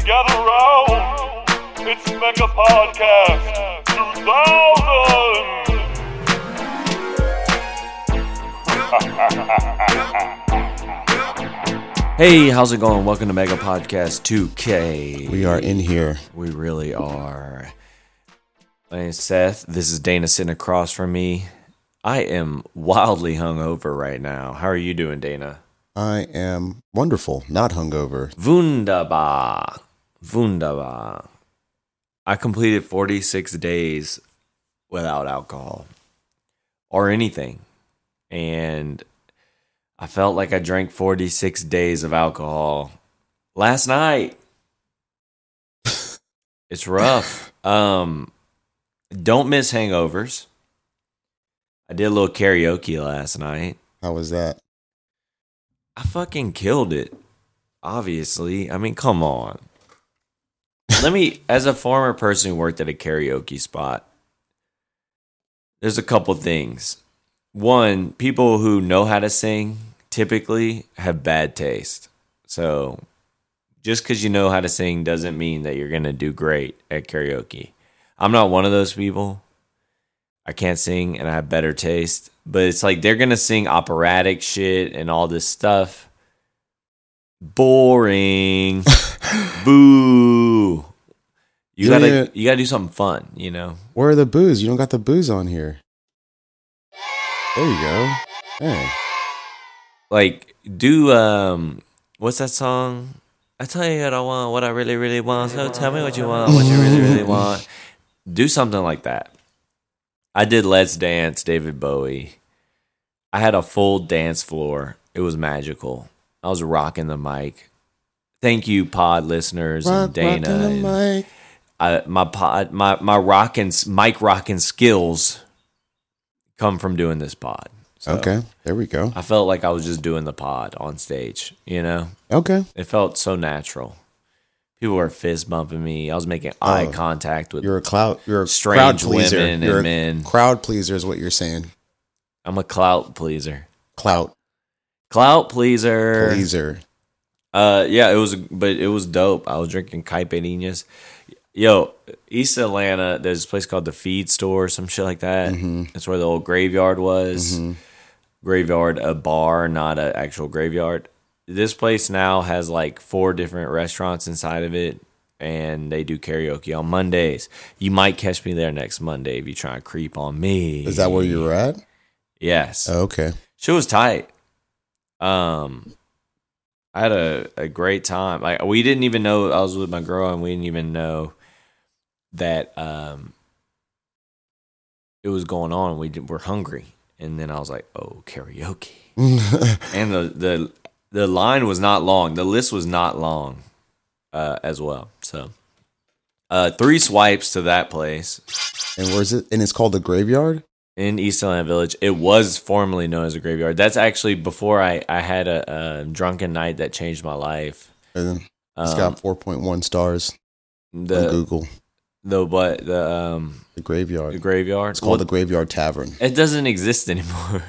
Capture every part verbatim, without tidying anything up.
gather round. It's Mega Podcast two thousand. Hey, how's it going? Welcome to Mega Podcast two K. We are in here. We really are. My name's Seth. This is Dana sitting across from me. I am wildly hungover right now. How are you doing, Dana? I am wonderful, not hungover. Wunderbar. Wunderbar. I completed forty-six days without alcohol or anything. And I felt like I drank forty-six days of alcohol last night. It's rough. Um, don't miss hangovers. I did a little karaoke last night. How was that? I fucking killed it. Obviously. I mean, come on. Let me, as a former person who worked at a karaoke spot, there's a couple things. One, people who know how to sing typically have bad taste. So just because you know how to sing doesn't mean that you're going to do great at karaoke. I'm not one of those people. I can't sing and I have better taste. But it's like they're going to sing operatic shit and all this stuff. Boring. Boo. You Yeah, gotta yeah. you gotta do something fun, you know? Where are the booze? You don't got the booze on here. There you go. Hey. Like, do, um, what's that song? I tell you what I want, what I really, really want. So tell me what you want, what you really, really want. Do something like that. I did Let's Dance, David Bowie. I had a full dance floor. It was magical. I was rocking the mic. Thank you, pod listeners Rock, and Dana. rocking the and mic. I, my pod, my my rocking mic rocking skills come from doing this pod. So Okay, there we go. I felt like I was just doing the pod on stage. You know, Okay. it felt so natural. People were fist bumping me. I was making eye Oh, contact with You're a clout. You're a strange crowd pleaser. women You're and a men. crowd pleaser is what you're saying. I'm a clout pleaser. Clout Clout pleaser. pleaser. Uh, yeah, it was, but it was dope. I was drinking caipirinhas. Yo, East Atlanta, there's a place called the Feed Store, some shit like that. Mm-hmm. That's where the old graveyard was. Mm-hmm. Graveyard, a bar, not an actual graveyard. This place now has like four different restaurants inside of it, and they do karaoke on Mondays. You might catch me there next Monday if you try and creep on me. Is that where you were at? Yes. Oh, okay. Shit was tight. Um, I had a, a great time. Like, we didn't even know I was with my girl, and we didn't even know that um it was going on. We did, were hungry, and then I was like, "Oh, karaoke!" And the the the line was not long. The list was not long, uh, as well. So, uh, three swipes to that place And where's it? And it's called the Graveyard. in East Atlanta Village. It was formerly known as a graveyard. That's actually before I I had a, a drunken night that changed my life. And it's Um, got four point one stars on the Google. the what the um The Graveyard. the graveyard. It's called Well, the Graveyard Tavern. It doesn't exist anymore.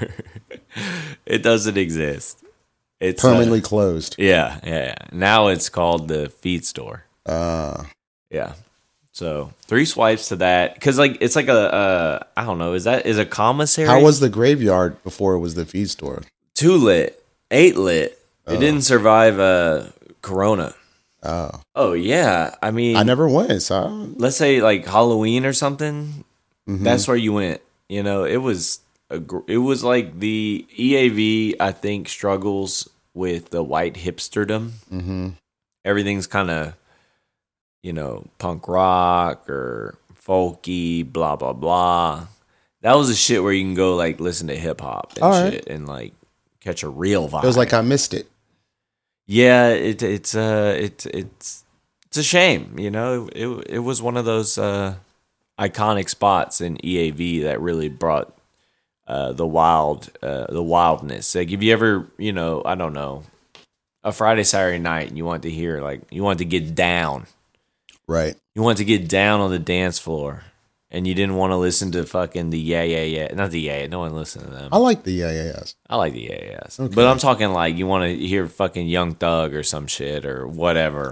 It doesn't exist. It's Permanently uh, closed. yeah, yeah, yeah. Now it's called the Feed Store. Uh, Yeah. So three swipes to that, because like it's like a uh, I don't know. Is that is a commissary? how was the Graveyard before it was the Feed Store? two lit, eight lit? It Oh. didn't survive uh, Corona. Oh, Oh yeah, I mean, I never went. So I don't- let's say like Halloween or something. Mhm. That's where you went. You know, it was a, gr- it was like the E A V. I think struggles with the white hipsterdom. Mhm. Everything's kind of, you know, punk rock or folky, blah blah blah. That was the shit where you can go like listen to hip hop and All right. shit and like catch a real vibe. It was like I missed it. Yeah, it, it's uh, it, it's it's a shame, you know. It it was one of those uh, iconic spots in E A V that really brought uh, the wild, uh, the wildness. Like, if you ever, you know, I don't know, a Friday Saturday night, and you want to hear like you want to get down, Right. you want to get down on the dance floor, and you didn't want to listen to fucking the yeah yeah yeah, not the yeah, yeah no one listened to them. I like the yeah yeah yeahs. I like the yeah yeahs. Okay. But I'm talking like you want to hear fucking Young Thug or some shit or whatever,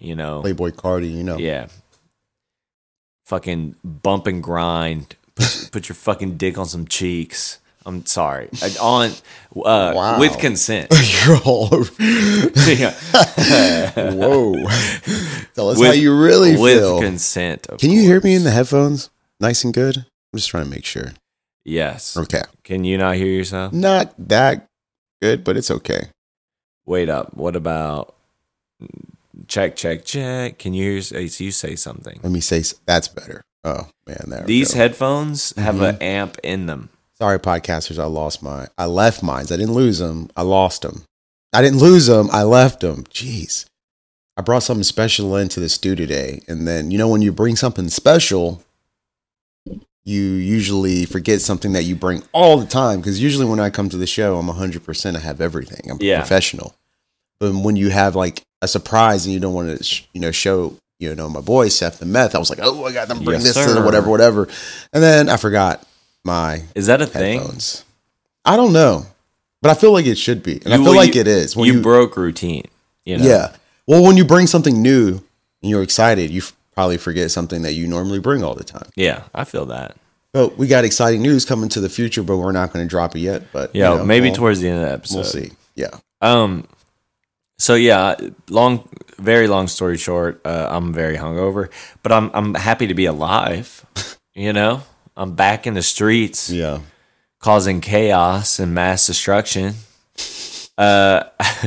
you know. Playboy Cardi, you know. Yeah. Fucking bump and grind. Put, put your fucking dick on some cheeks. I'm sorry. On uh, Wow. with consent. You're all over. Yeah. Whoa. Tell us With- how you really with feel. consent. of Can you hear me in course. the headphones? Nice and good? I'm just trying to make sure. Yes. Okay. Can you not hear yourself? Not that good, but it's okay. Wait up. What about check, check, check? Can you hear you say something? Let me say s- that's better. Oh, man. There we These go. headphones have Mhm. an amp in them. Sorry, podcasters. I lost mine. I left mine. I didn't lose them. I lost them. I didn't lose them. I left them. Jeez. I brought something special into the studio today. And then, you know, when you bring something special, you usually forget something that you bring all the time. Because usually when I come to the show, I'm one hundred percent. I have everything. I'm Yeah. professional. But when you have like a surprise and you don't want to, sh- you know, show, you know, my boy, Seth the Meth, I was like, oh, I got them bring Yes, this to the sir. whatever, whatever. And then I forgot my Is that a thing? headphones. I don't know, but I feel like it should be, and I You- feel well, like you- it is. When you, you, broke routine. You know? yeah. Well, when you bring something new and you're excited, you f- probably forget something that you normally bring all the time. Yeah, I feel that. But we got exciting news coming to the future, but we're not going to drop it yet. But Yeah, you know, maybe we'll, towards the end of the episode. we'll see. Yeah. Um. So yeah, long, very long story short, uh, I'm very hungover, but I'm I'm happy to be alive. You know, I'm back in the streets, Yeah. causing chaos and mass destruction. Uh,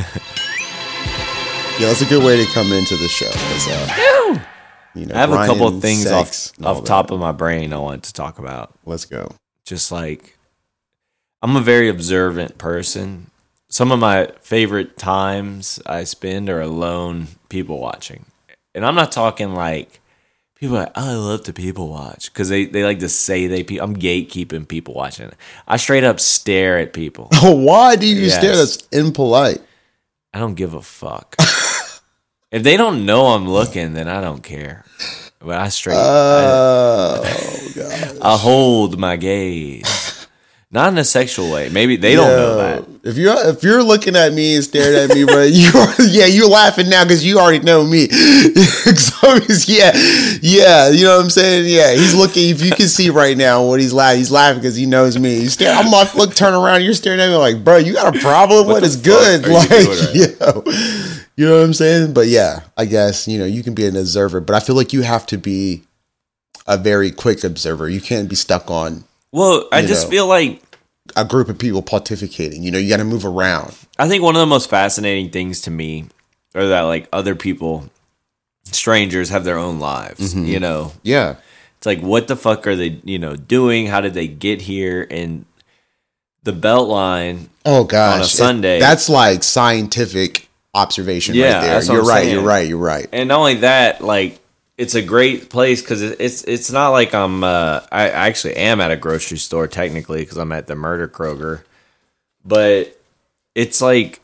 Yeah, that's a good way to come into the show. 'cause, uh, you know, I have a couple grinding, of things sex, off and all off top that. of my brain I want to talk about. Let's go. Just like I'm a very observant person. Some of my favorite times I spend are alone people watching. And I'm not talking like people are like, oh, I love to people watch because they, they like to say they pe- I'm gatekeeping people watching. I straight up stare at people. Oh, why do you Yes. stare? That's impolite. I don't give a fuck. If they don't know I'm looking, then I don't care. But I straight Oh, God. I, I hold my gaze. Not in a sexual way. Maybe they don't know that. If you're if you're looking at me and staring at me, bro, you are, yeah, you're laughing now because you already know me. So he's, yeah, yeah, you know what I'm saying? Yeah, he's looking. If you can see right now what he's laughing, he's laughing because he knows me. He's staring. I'm like, look, turn around. You're staring at me like, bro, you got a problem? What what the is fuck good? are you Like, doing yo, you know what I'm saying? But yeah, I guess you know you can be an observer, but I feel like you have to be a very quick observer. You can't be stuck on Well, I You just know. feel like a group of people pontificating. You know, you got to move around. I think one of the most fascinating things to me are that like other people, strangers, have their own lives. Mm-hmm. You know, Yeah. it's like what the fuck are they, you know, doing? How did they get here? And the Beltline. Oh gosh, On a It- Sunday. that's like scientific observation Yeah, right there. that's what You're I'm right. saying. You're right. You're right. And not only that, like it's a great place because it's it's not like I'm. Uh, I, I actually am at a grocery store technically because I'm at the Murder Kroger, but it's like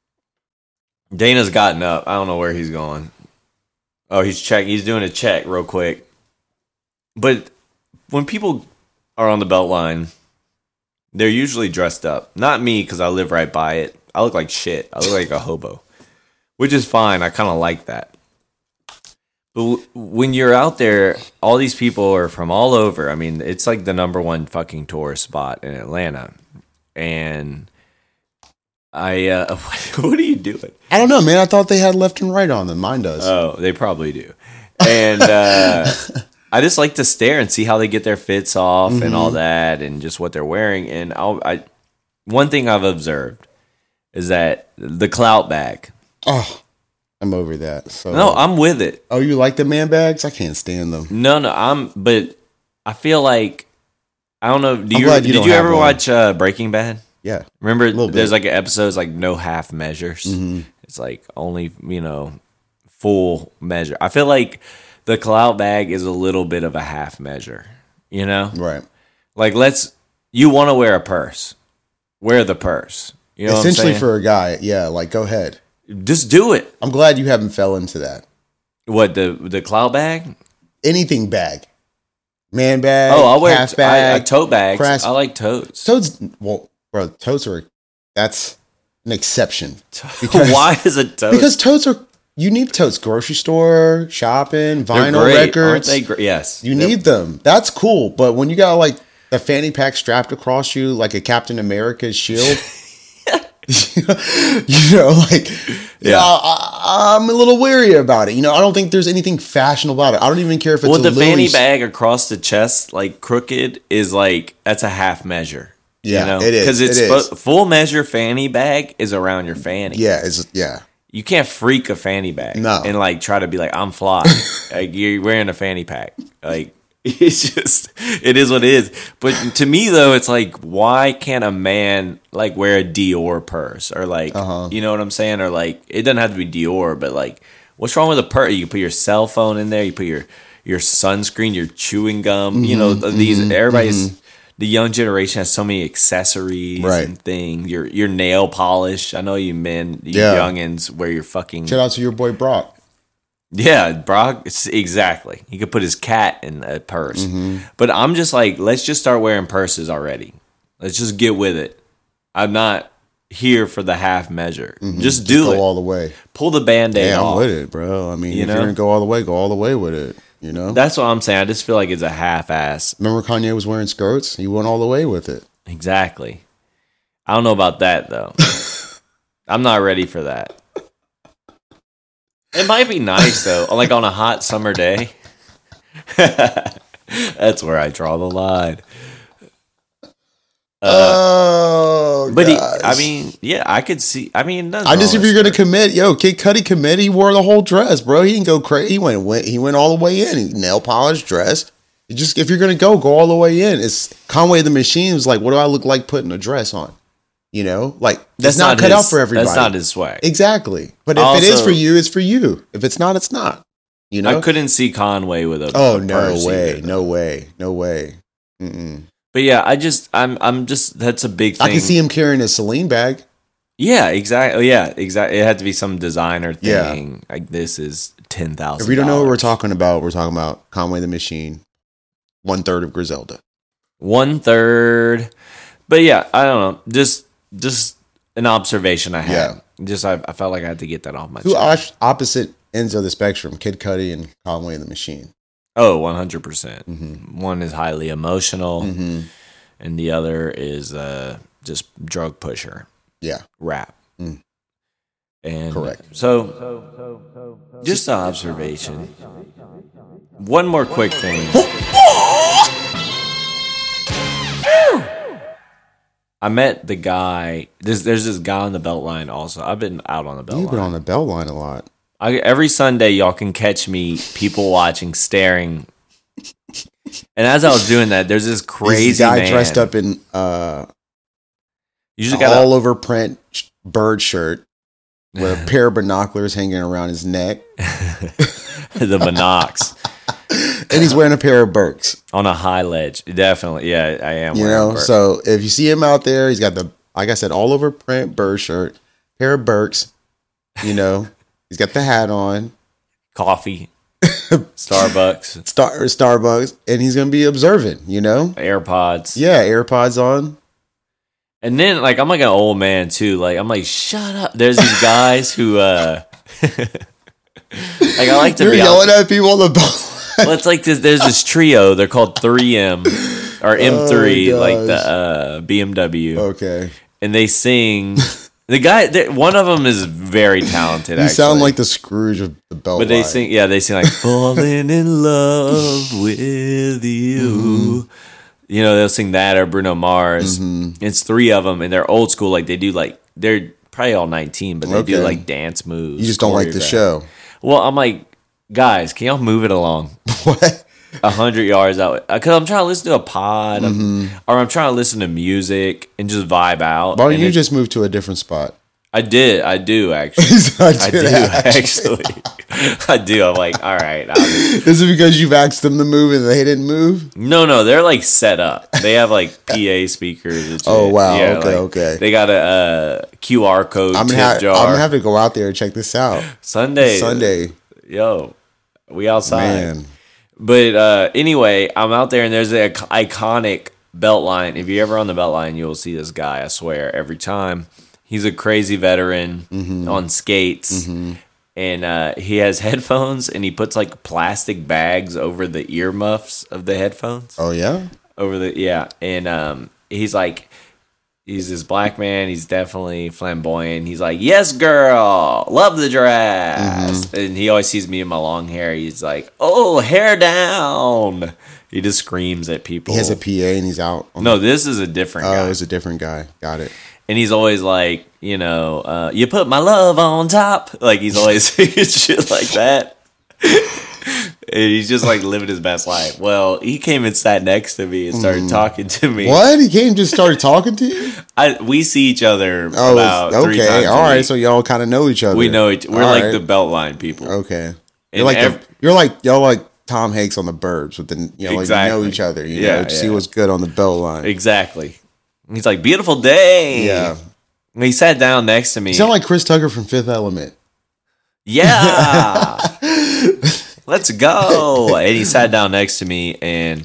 Dana's gotten up. I don't know where he's going. Oh, he's check. He's doing a check real quick. But when people are on the Beltline, they're usually dressed up. Not me because I live right by it. I look like shit. I look like a hobo, which is fine. I kind of like that. But w- when you're out there, all these people are from all over. I mean, it's like the number one fucking tourist spot in Atlanta. And I, uh, what are you doing? I don't know, man. I thought they had left and right on them. Mine does. Oh, they probably do. And uh, I just like to stare and see how they get their fits off and all that, and just what they're wearing. And I'll, I, one thing I've observed is that the clout bag. oh, I'm over that. So No, I'm with it. oh, you like the man bags? I can't stand them. No, no, I'm. But I feel like I don't know. Do I'm you? glad you did don't you have ever one. watch uh, Breaking Bad? Yeah. Remember, little there's bit. like an episode, it's like no half measures. Mm-hmm. It's like only, you know, full measure. I feel like the clout bag is a little bit of a half measure, you know? Right. Like, let's, you want to wear a purse, wear the purse. You know Essentially what I'm for a guy, yeah. Like, go ahead. saying? Just do it. I'm glad you haven't fell into that. What, the the clout bag? Anything bag, man bag. Oh, I'll wear half I, bag. I, tote bags. crass- I like totes. Toads. Well, bro, totes are that's an exception. Because- Why is a tote? Because totes are You need totes. Grocery store, shopping, They're vinyl great, records. aren't they? Great? Yes, You They're- need them. That's cool. But when you got like a fanny pack strapped across you like a Captain America's shield, you know, like, yeah, Yeah. I, I'm a little weary about it. You know, I don't think there's anything fashionable about it. I don't even care if it's Well, a the fanny Louis- bag across the chest, like crooked, is like that's a half measure. Yeah, you know? it is, because it's it is. spo- full measure fanny bag is around your fanny. Yeah, it's yeah. You can't freak a fanny bag No. and like try to be like I'm fly. Like you're wearing a fanny pack. Like it's just it is what it is. But to me though, it's like why can't a man like wear a Dior purse or like Uh-huh. you know what I'm saying? Or like it doesn't have to be Dior, but like what's wrong with a purse? You put your cell phone in there. You put your your sunscreen, your chewing gum. You know Mm-hmm, these everybody's. The young generation has so many accessories Right. and things. Your your nail polish. I know you men, you Yeah. youngins, wear your fucking Shout out to your boy Brock. yeah, Brock. It's, exactly. He could put his cat in a purse. Mm-hmm. But I'm just like, let's just start wearing purses already. Let's just get with it. I'm not here for the half measure. Just do go it. all the way. Pull the band-aid Yeah, I'm off. with it, bro. I mean, You if know? you're gonna go all the way, go all the way with it. You know. That's what I'm saying. I just feel like it's a half-ass. Remember Kanye was wearing skirts? He went all the way with it. Exactly. I don't know about that though. I'm not ready for that. It might be nice though, like on a hot summer day. That's where I draw the line. oh, But he, gosh. I mean, yeah, I could see. I mean, nothing I just wrong if with you're gonna skirt. commit, yo, Kid Cudi commit. He wore the whole dress, bro. He didn't go crazy. He went, went he went all the way in. He nail polished dress. You just if you're gonna go, go all the way in. It's Conway the Machine was like, what do I look like putting a dress on? You know, like that's it's not, cut his, out for everybody. That's not his swag. Exactly. But if it is Also- for you, it's for you. If it's not, it's not. You know. I couldn't see Conway with a. oh a no purse way, either. no way, no way. Mm-mm. But yeah, I just, I'm, I'm just. That's a big thing. I can see him carrying a Celine bag. Yeah, exactly. Yeah, exactly. It had to be some designer Yeah. thing. Like this is ten thousand. If we don't know what we're talking about, we're talking about Conway the Machine, one third of Griselda. One third. But yeah, I don't know. Just, just an observation I had. Just I, I felt like I had to get that off my Two chest. op- opposite ends of the spectrum: Kid Cudi and Conway the Machine. Oh, one hundred percent. Mm-hmm. One is highly emotional, Mm-hmm. and the other is uh, just drug pusher Yeah, rap. Mm. And Correct. So, just an observation. One more quick thing. I met the guy. There's there's this guy on the Beltline also. I've been out on the you've been Beltline. on the bell line a lot. I, every Sunday, y'all can catch me people watching, staring. And as I was doing that, there's this crazy This guy man. dressed up in uh, You just got all over print sh- bird shirt with a pair of binoculars hanging around his neck, the monox and he's wearing a pair of Birks. on a high ledge. Definitely, yeah, I am. You wearing know, a Birk. so if you see him out there, he's got the like I said, all over print bird shirt, pair of Birks. You know, he's got the hat on. coffee, Starbucks, Star Starbucks, and he's gonna be observant. You know, AirPods. yeah, AirPods on. And then, like, I'm like an old man too. Like, I'm like, shut up. There's these guys who, uh, like, I like to You're be yelling out. at people on the bus. Well, it's like this. There's this trio. They're called three M or M three, Oh, like the gosh. uh, B M W, Okay, and they sing. The guy, they- one of them is very talented. you actually. sound like the Scrooge of the belt. But they line. sing, yeah, they sing like "Falling in Love with You." Mm-hmm. You know, they'll sing that or Bruno Mars. Mm-hmm. It's three of them, and they're old school. Like they do, like they're probably all nineteen, but they do Okay. like dance moves. You just don't like the choreographed. show. Well, I'm like, guys, can y'all move it along What? a hundred yards out? Because I'm trying to listen to a pod, I'm- or I'm trying to listen to music and just vibe out. Mm-hmm. Why don't And you it- just move to a different spot? I did, I do actually. I do actually. I do. I'm like, all right. I'll just- Is it because you've asked them to move and they didn't move? No, no, they're like set up. They have like P A speakers. And shit. Oh, wow. Yeah, Okay, like, okay. They got a uh, Q R code I'm tip gonna, ha- jar. I'm gonna have to go out there and check this out. Sunday, Sunday, yo, we outside. man. But uh, anyway, I'm out there and there's an iconic Beltline. If you're ever on the Beltline, you'll see this guy. I swear, every time. He's a crazy veteran Mm-hmm. on skates, and uh, he has headphones, and he puts like plastic bags over the earmuffs of the headphones. Oh yeah. Over the yeah, and um, he's like, he's this black man. He's definitely flamboyant. He's like, yes, girl, love the dress. Mm-hmm. And he always sees me in my long hair. He's like, oh, hair down. He just screams at people. He has a P A and he's out. No, the- this is a different oh, guy. Oh, it's a different guy. Got it. And he's always like, you know, uh, you put my love on top. Like, he's always saying shit like that. And he's just like living his best life. Well, he came and sat next to me and started mm. talking to me. What? He came and just started talking to you? I we see each other oh, about okay. three times. All right, so y'all kind of know each other. We know each. We're all like right. the Beltline people. Okay. You're like ev- the, you're like y'all like Tom Hanks on the Burbs with the you know exactly. like you know each other. You yeah, know, yeah. See what's good on the Beltline. Exactly. He's like, beautiful day. Yeah. And he sat down next to me. You sound like Chris Tucker from Fifth Element. Yeah. Let's go. And he sat down next to me, and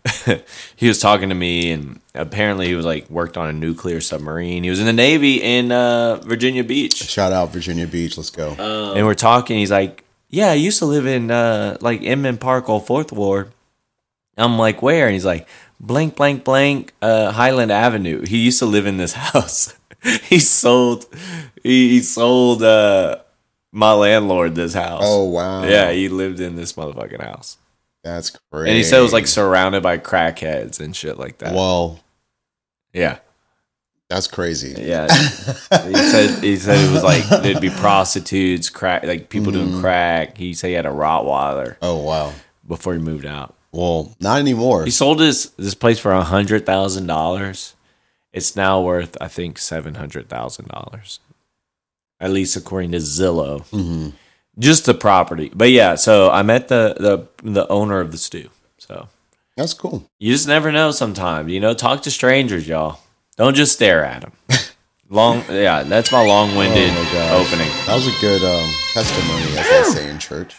he was talking to me, and apparently he was like worked on a nuclear submarine. He was in the Navy in uh, Virginia Beach. Shout out Virginia Beach. Let's go. Um, and we're talking. He's like, yeah, I used to live in uh, like Inman Park or Fourth Ward. I'm like, where? And he's like, blank, blank, blank, uh, Highland Avenue. He used to live in this house. he sold, he, he sold uh, my landlord this house. Oh, wow. Yeah, he lived in this motherfucking house. That's crazy. And he said it was like surrounded by crackheads and shit like that. Well, yeah. That's crazy. Yeah. he said he said it was like there'd be prostitutes, crack, like people mm. doing crack. He said he had a Rottweiler. Oh, wow. Before he moved out. Well, not anymore. He sold his this place for a hundred thousand dollars. It's now worth, I think, seven hundred thousand dollars, at least according to Zillow. Mm-hmm. Just the property, but yeah. So I met the the the owner of the stew. So that's cool. You just never know. Sometimes, you know, talk to strangers, y'all. Don't just stare at them. Long, yeah. That's my long-winded oh opening. That was a good um, testimony, as they say in church.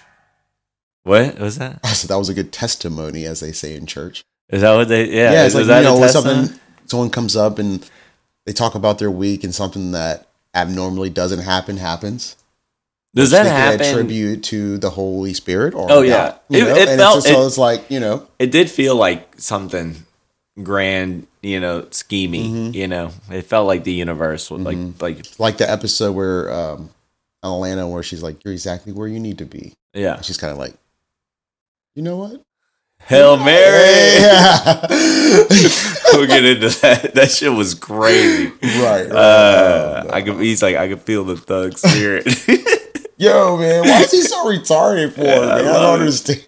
What was that? I said that was a good testimony, as they say in church. Is that what they? Yeah, yeah. It's is, like is you know, when something someone comes up and they talk about their week and something that abnormally doesn't happen happens. Does that happen? Attribute to the Holy Spirit, or oh yeah, you it, know? it and felt it's just, it, so it's like you know, it did feel like something grand, you know, scheming. Mm-hmm. You know, it felt like the universe was mm-hmm. like like like the episode where um, Atlanta, where she's like, "You're exactly where you need to be." Yeah, and she's kind of like, you know what? Hail Mary! Yeah. We'll get into that. That shit was crazy. Right. right. Uh, I could. He's like, I could feel the thug spirit. Yo, man, why is he so retarded for? Yeah, man? I, I don't it. understand.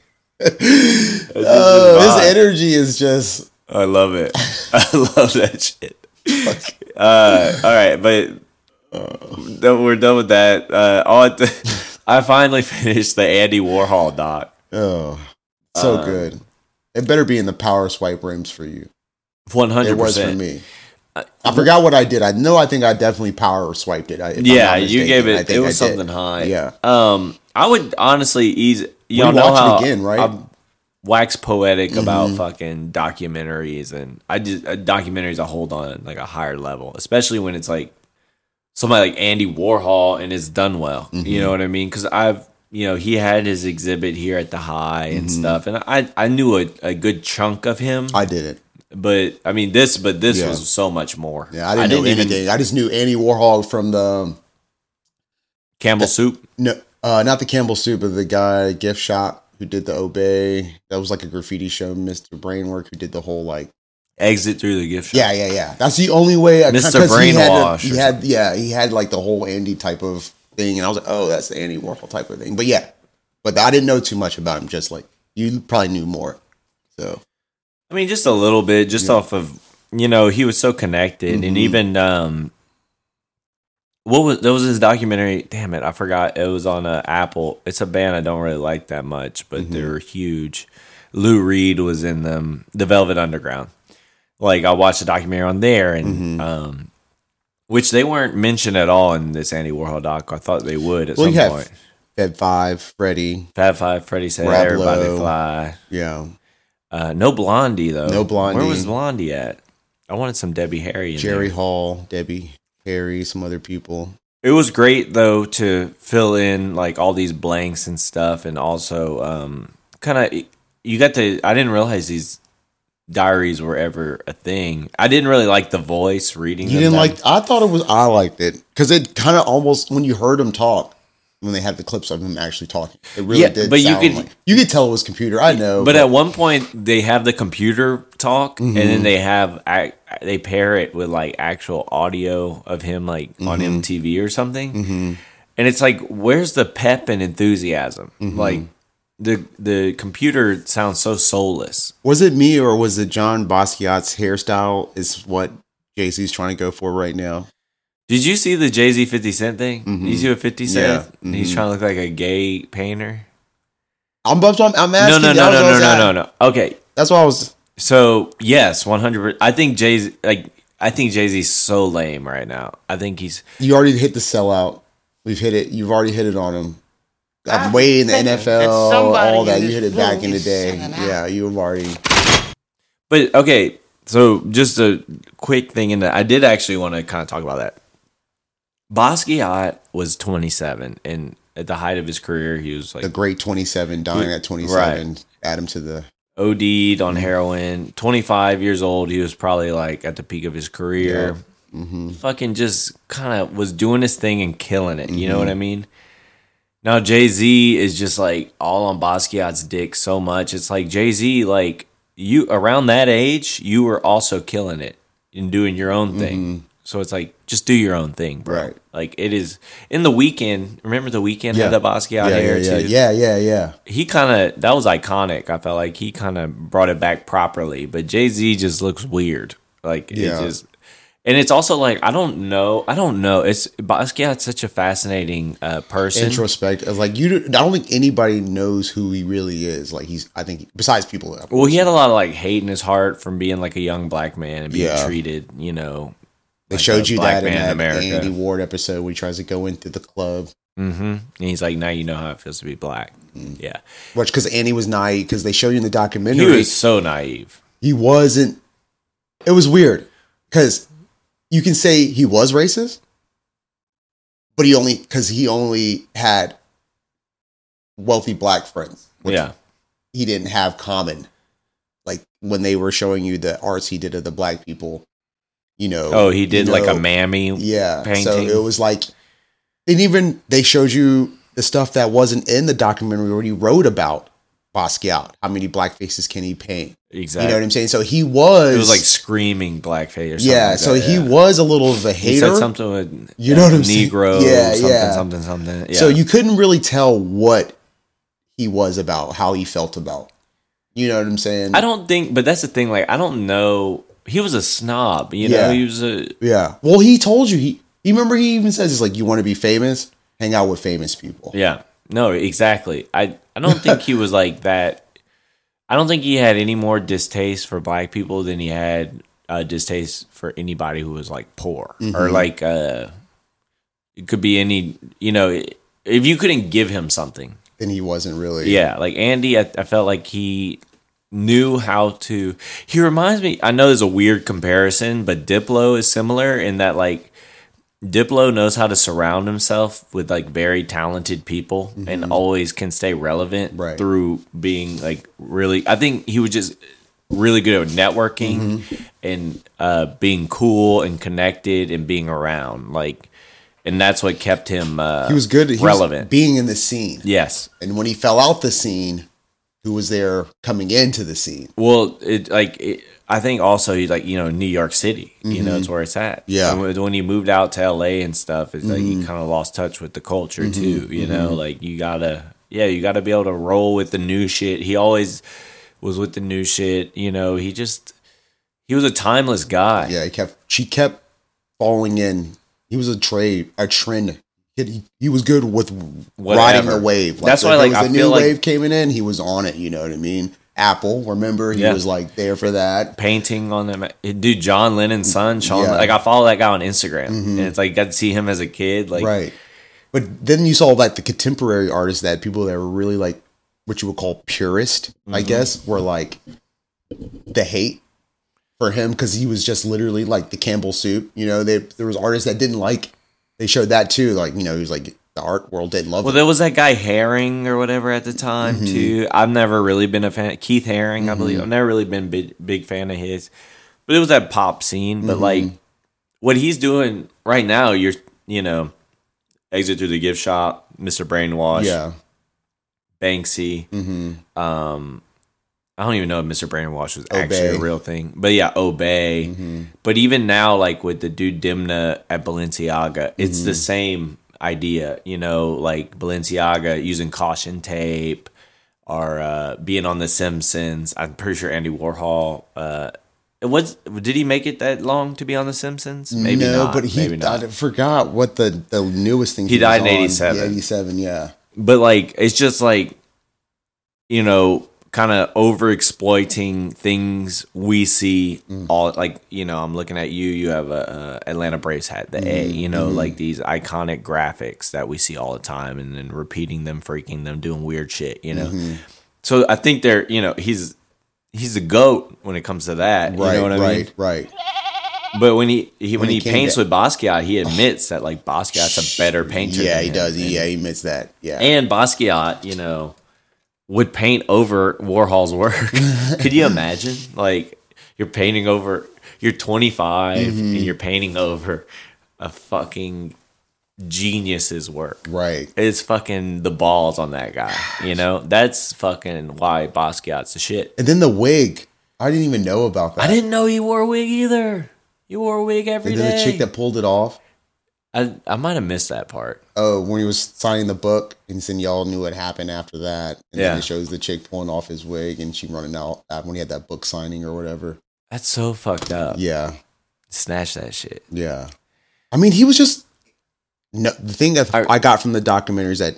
Uh, his energy is just. I love it. I love that shit. Uh, all right, but uh, we're done with that. Uh, on the, I finally finished the Andy Warhol doc. Oh, so um, good. It better be in the power swipe rooms for you. One hundred percent. It was for me. I, I forgot what I did. I know. I think I definitely power swiped it. I, yeah, you gave it. It was something high. Yeah. Um, I would honestly easy. Y'all know how it again, right? I'm wax poetic mm-hmm. about fucking documentaries, and I just uh, documentaries I hold on like a higher level, especially when it's like somebody like Andy Warhol and it's done well. Mm-hmm. You know what I mean? Because I've you know he had his exhibit here at the High and mm-hmm. stuff, and I I knew a, a good chunk of him. I didn't. But I mean, this, but this yeah. was so much more. Yeah, I didn't, I didn't know anything. Even, I just knew Andy Warhol from the Campbell the, Soup. No, uh, not the Campbell Soup, but the guy Gift Shop who did the Obey. That was like a graffiti show. Mister Brainwork, who did the whole like exit through the gift shop. Yeah, yeah, yeah. That's the only way. I, Mister Brainwash. He had, he had, yeah, he had like the whole Andy type of thing, and I was like, oh, that's the Andy Warhol type of thing. But yeah, but I didn't know too much about him. Just like you probably knew more, so. I mean, just a little bit, just yeah. off of, you know, he was so connected. Mm-hmm. And even, um, what was, there was his documentary, damn it, I forgot. It was on uh, Apple. It's a band I don't really like that much, but mm-hmm. they're huge. Lou Reed was in them, The Velvet Underground. Like, I watched a documentary on there, and mm-hmm. um, which they weren't mentioned at all in this Andy Warhol doc. I thought they would at well, some you point. Have Fab Five, Freddie. Fab Five, Freddie said, Rablo, everybody fly. Yeah. Uh, no Blondie, though. No Blondie. Where was Blondie at? I wanted some Debbie Harry in Jerry there. Hall, Debbie Harry, some other people. It was great though to fill in like all these blanks and stuff, and also um, kind of you got to. I didn't realize these diaries were ever a thing. I didn't really like the voice reading. You them didn't that- like? I thought it was. I liked it because it kind of almost when you heard him talk. When they had the clips of him actually talking, it really Yeah, did. but you sound could- like, you could tell it was computer. I know, But at one point, they have the computer talk, Mm-hmm. and then they have ac- they pair it with like actual audio of him like on Mm-hmm. M T V or something, and it's like, where's the pep and enthusiasm? Mm-hmm. Like the the computer sounds so soulless. was it me or was it John Basquiat's hairstyle? Is what Jay Z's trying to go for right now? Did you see the Jay-Z fifty Cent thing? Mhm. Did you see what fifty said? Yeah. He's Mhm. trying to look like a gay painter. I'm, I'm, I'm No, asking. no, that no, was no, what I no, was no, at. no, no. Okay, That's why I was. so yes, one hundred percent. I think Jay-Z, like, I think Jay-Z's so lame right now. I think he's You already hit the sellout. We've hit it. You've already hit it on him. I Uh, way in the think N F that L, somebody all that. in You this hit it back room in the is day. selling out. Yeah, you've already. But okay, so just a quick thing in that I did actually want to kind of talk about that. Basquiat was twenty-seven, and at the height of his career, he was like The great twenty-seven, dying at twenty-seven. Add him to the. O D'd on heroin. twenty-five years old, he was probably like at the peak of his career. Mm-hmm. Fucking just kind of was doing his thing and killing it. You know what I mean? Now Jay-Z is just like all on Basquiat's dick so much. It's like Jay-Z, like you around that age, you were also killing it and doing your own thing. So it's like just do your own thing, bro. Right. Like it is in the weekend. Remember the weekend Yeah. had the Basquiat Yeah, hair yeah, yeah, too. yeah, yeah, yeah. He kind of that was iconic. I felt like he kind of brought it back properly. But Jay-Z just looks weird. Like Yeah. it just. And it's also like I don't know. I don't know. It's Basquiat's such a fascinating uh, person. Introspect. Like you, I don't think anybody knows who he really is. Like he's, I think, besides people. That Well, he had a lot of like hate in his heart from being like a young black man and being Yeah. treated, you know. they like showed a you black that in man that in America. Andy Ward episode where he tries to go into the club. Mm-hmm. And he's like, now you know how it feels to be black. Mm. Yeah, Which because Andy was naive because they show you in the he documentary was so naive. he wasn't. It was weird because you can say he was racist, but he only because he only had wealthy black friends. Which Yeah, he didn't have common. Like when they were showing you the arts he did of the black people, you know. oh, he did you like a know, mammy. Yeah. So painting. it was like, and even they showed you the stuff that wasn't in the documentary where he wrote about Basquiat. How many black faces can he paint? Exactly. You know what I'm saying? So he was. It was like screaming blackface or something. yeah. like so that, he yeah. was a little of a hater. He said something with You know what I'm saying? Negro, Yeah, something, yeah. something, something. Yeah. So you couldn't really tell what he was about, how he felt about. You know what I'm saying? I don't think, but that's the thing. Like, I don't know. He was a snob. You Yeah. know, he was a. Yeah. Well, he told you. He. You remember he even says, "It's like you want to be famous, hang out with famous people." Yeah. No, exactly. I I don't think he was like that. I don't think he had any more distaste for black people than he had uh, distaste for anybody who was like poor or Mhm. like uh, it could be any. You know, if you couldn't give him something. Then he wasn't really. Yeah, like Andy, I, I felt like he knew how to. He reminds me. I know there's a weird comparison, but Diplo is similar in that like Diplo knows how to surround himself with like very talented people and always can stay relevant Right. through being like really. I think he was just really good at networking and uh, being cool and connected and being around like. And that's what kept him uh, He was good. He relevant. was being in the scene. Yes. And when he fell out the scene, who was there coming into the scene? Well, it like it, I think also he's like you know New York City, you know, it's where it's at. Yeah. And when- when he moved out to L A and stuff, it's like he kind of lost touch with the culture too. You know, like you gotta, yeah, you gotta be able to roll with the new shit. He always was with the new shit. You know, he just he was a timeless guy. Yeah, he kept. She kept falling in. He was a trade, a trend. He, he was good with riding Whatever. the wave. That's so why, if like, it was I a new feel like- wave came in, he was on it. You know what I mean? Apple, remember? He Yeah. was like there for that. Painting on them, dude. John Lennon's son, Sean. Yeah. Like I follow that guy on Instagram, and it's like got to see him as a kid. Like, Right. But then you saw like the contemporary artists that people that were really like what you would call purist, I Mm-hmm. guess, were like the hate for him because he was just literally like the Campbell soup. You know, they, there was artists that didn't like They showed that too. Like, you know, he was like, the art world didn't love Well, it. there was that guy Herring or whatever at the time Mm-hmm. too. I've never really been a fan. Keith Haring, I believe. Mm-hmm. I've never really been big big fan of his. But it was that pop scene. But Mm-hmm. like what he's doing right now, you're you know, Exit Through the Gift Shop, Mister Brainwash, Yeah. Banksy. Mm-hmm. Um, I don't even know if Mister Brainwash was actually Obey. a real thing. But yeah, Obey. Mm-hmm. But even now, like with the dude Dimna at Balenciaga, it's Mm-hmm. the same idea, you know, like Balenciaga using caution tape or uh, being on The Simpsons. I'm pretty sure Andy Warhol. Uh, it was did he make it that long to be on The Simpsons? Maybe no, not. but he maybe not. I forgot what the, the newest thing He died was in on. eighty-seven. Yeah, eighty-seven, yeah. But like, it's just like, you know, kind of over exploiting things we see all like, you know, I'm looking at you, you have a, a Atlanta Braves hat, the A, you know, like these iconic graphics that we see all the time and then repeating them, freaking them, doing weird shit, you know? So I think they're, you know, he's, he's a goat when it comes to that. Right, you know what I right, mean? right. But when he, he when, When he he came paints to- with Basquiat, he admits that like Basquiat's a better painter. Yeah, than he him. does. And- Yeah, he admits that. Yeah. and Basquiat, you know, would paint over Warhol's work. Could you imagine? Like, you're painting over, you're twenty-five Mm-hmm. and you're painting over a fucking genius's work. right. It's fucking the balls on that guy, you know? That's fucking why Basquiat's the shit. And then the wig. I didn't even know about that. I didn't know he wore a wig either. He wore a wig every And then day. the chick that pulled it off. I, I might have missed that part. Oh, when he was signing the book, and then y'all knew what happened after that. And Yeah. then it shows the chick pulling off his wig, and she running out uh, when he had that book signing or whatever. That's so fucked up. Yeah, Snatch that shit. yeah. I mean, he was just no. The thing that I- I got from the documentary is that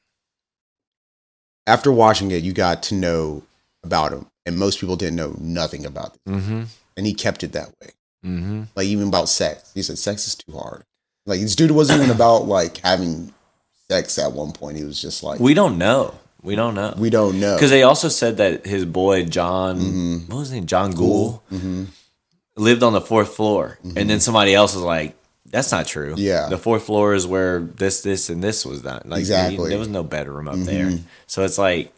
after watching it, you got to know about him, and most people didn't know nothing about it, Mm-hmm. and he kept it that way. Mm-hmm. Like even about sex, he said sex is too hard. Like this dude wasn't even about like having sex at one point. He was just like, We don't know. We don't know. we don't know. Because they also said that his boy John, Mm-hmm. what was his name, John Gould, lived on the fourth floor, and then somebody else was like, "That's not true. Mm-hmm. Yeah. the fourth floor is where this, this, and this was done. Like, Exactly. Mm-hmm. there was no bedroom up there, so it's like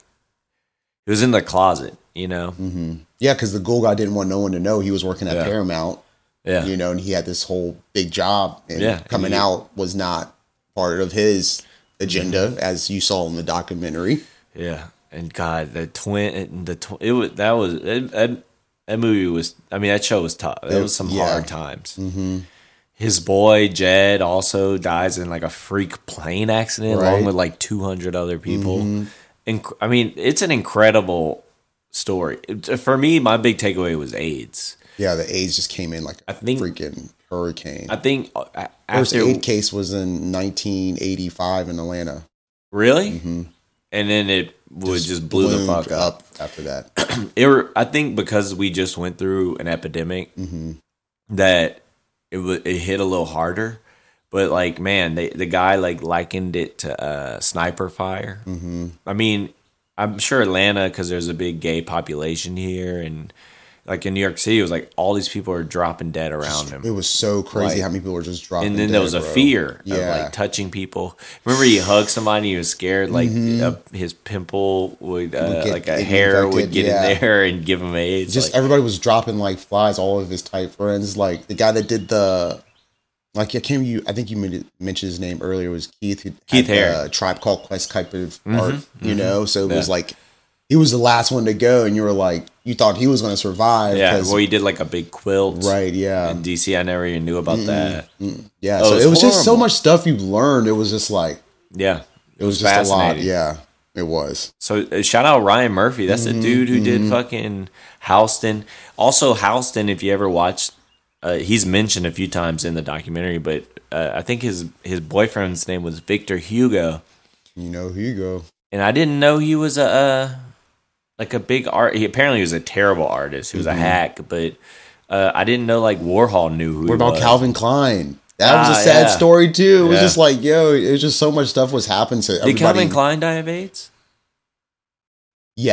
it was in the closet, you know. Yeah, because the Gould guy didn't want no one to know he was working at Yeah. Paramount. Yeah, You know, and he had this whole big job, and Yeah, coming he- out was not part of his agenda, as you saw in the documentary. yeah. And God, the twin, the tw- it was that was it, that, that movie was. I mean, that show was tough. It, It- was some yeah. hard times. Mm-hmm. His boy Jed also dies in like a freak plane accident, along Right. with like two hundred other people. Mm-hmm. Inc- I mean, it's an incredible story. It- for me, my big takeaway was AIDS. Yeah, the AIDS just came in like a I think- freaking hurricane. I think uh, First after AIDS case was in nineteen eighty-five in Atlanta. really, Mm-hmm. and then it would just, blew the bloomed fuck up. after that. It were, I think because we just went through an epidemic Mm-hmm. that it w- it hit a little harder. But like, man, they, the guy like likened it to uh, sniper fire. Mm-hmm. I mean, I'm sure Atlanta, because there's a big gay population here, and like in New York City, it was like all these people are dropping dead around him. It was so crazy Like- how many people were just dropping. And then dead, there was a bro. fear Yeah. of like touching people. Remember, he hugged somebody, he was scared, like Mm-hmm. uh, his pimple would, uh, Would get like a infected, hair would get yeah. in there and give him AIDS. Just like, everybody was dropping like flies. All of his tight friends, like the guy that did the, like I can't you. I think you men- mentioned his name earlier was Keith. Who Keith had Haring. the Tribe Called Quest type of art, you know. So it was Yeah. like he was the last one to go, and you were like, you thought he was going to survive. yeah, 'cause- well, he did like a big quilt. right, yeah, In D C, I never even knew about that. yeah. Oh, so it's it was just so horrible. much stuff you learned. It was just like Yeah, it was just a lot. fascinating. Yeah, it was. So uh, shout out Ryan Murphy. That's Mm-hmm, the dude who did fucking Houston. Also, Houston, if you ever watched, uh, he's mentioned a few times in the documentary, but uh, I think his his boyfriend's name was Victor Hugo. You know, here you go. And I didn't know he was a uh, like a big art. He apparently was a terrible artist. He was a hack, but uh, I didn't know like Warhol knew who. Mm-hmm. What he about was. Calvin Klein? That was Ah, a sad yeah. story too. It was Yeah. just like, yo, it was just so much stuff was happening to Did everybody. Calvin Klein die of AIDS? Yeah,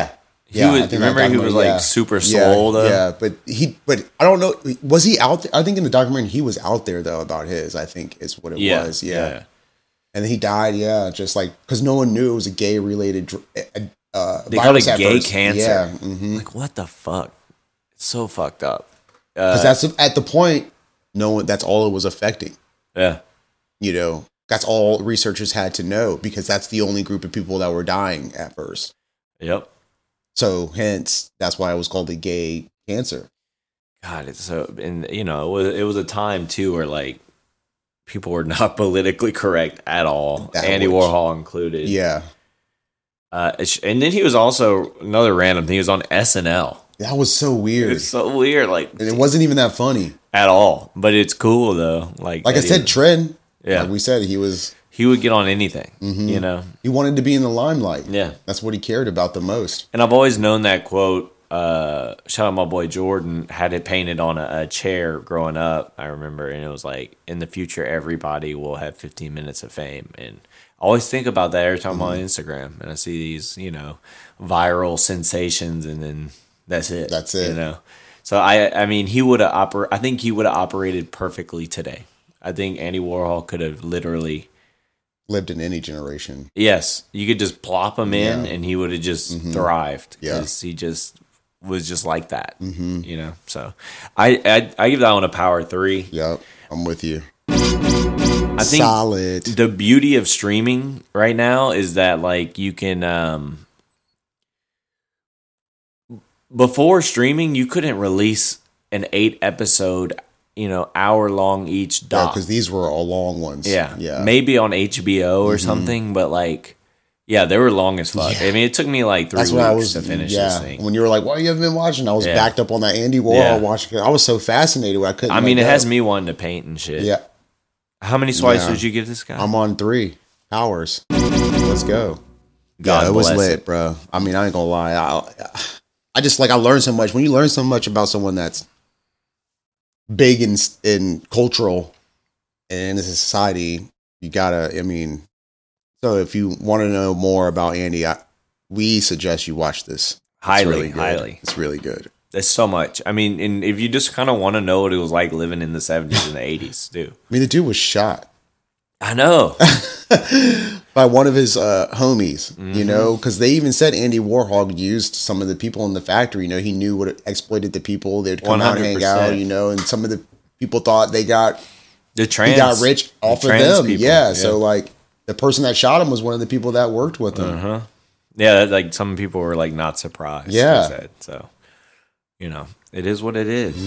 He Yeah, I was. think I Remember, he was documented- like yeah. super Yeah, swole though. Yeah, but he, but I don't know. Was he out there? I think in the documentary he was out there though about his. I think is what it Yeah, was. Yeah. And then he died. Yeah, just like because no one knew it was a gay related. Uh, They called it virus at gay first. cancer. Yeah, because Like, what the fuck? It's so fucked up. Uh, that's at the point. No one. That's all it was affecting. yeah. You know, that's all researchers had to know because that's the only group of people that were dying at first. Yep. So hence, that's why it was called the gay cancer. God, it's so, and you know, it was it was a time too where like people were not politically correct at all, That Andy was- Warhol included. Yeah, Uh, it's- and then he was also another random thing. He was on S N L. that was so weird. It's so weird, like And it wasn't even that funny. at all. But it's cool though. Like Like I that said, he, Trent. Yeah. Like we said, he was he would get on anything. Mhm. You know. he wanted to be in the limelight. Yeah. That's what he cared about the most. And I've always known that quote. Uh, shout out my boy Jordan had it painted on a, a chair growing up. I remember, and it was like, "In the future, everybody will have fifteen minutes of fame." And I always think about that every time I'm on Instagram, and I see these, you know, viral sensations, and then that's it. That's it. You know. So I, I mean, he would have oper- I think he would have operated perfectly today. I think Andy Warhol could have literally. Lived in any generation. Yes, you could just plop him in, Yeah. and he would have just Mhm. thrived Yeah. because he just was just like that. Mm-hmm. You know, so I, I I give that one a power three. Yep, I'm with you. I think Solid. the beauty of streaming right now is that like you can um before streaming you couldn't release an eight episode, you know, hour long each Yeah, doc. because these were all long ones. Yeah, yeah. maybe on H B O or Mhm. something, but like, yeah, they were long as fuck. Yeah. I mean, it took me like three That's weeks what I was to finish yeah. this thing. When you were like, "Why you haven't been watching?" I was Yeah. backed up on that Andy Warhol Yeah. watching. I was so fascinated. I couldn't. I mean, let it go. has me wanting to paint and shit. Yeah, How many swipes Yeah. would you give this guy? I'm on three hours. Let's go. God yeah, it was bless lit, it. bro. I mean, I ain't gonna lie. I, I just like I learned so much. When you learn so much about someone that's big in in cultural and in a society, you gotta. I mean, so if you want to know more about Andy, I, we suggest you watch this. It's Highly, really good. highly. It's really good. There's so much. I mean, and if you just kind of want to know what it was like living in the seventies and the eighties, too. I mean, the dude was shot I know. by one of his uh, homies, you Mhm. know, because they even said Andy Warhol used some of the people in the factory. You know, he knew what exploited the people. They'd come out and hang out, one hundred percent. you know, and some of the people thought they got The trans. he got rich off the of trans them. people, Yeah, yeah. so like the person that shot him was one of the people that worked with him. Uh huh. Yeah, that, like some people were like not surprised. they Yeah. said. So, you know, it is what it is.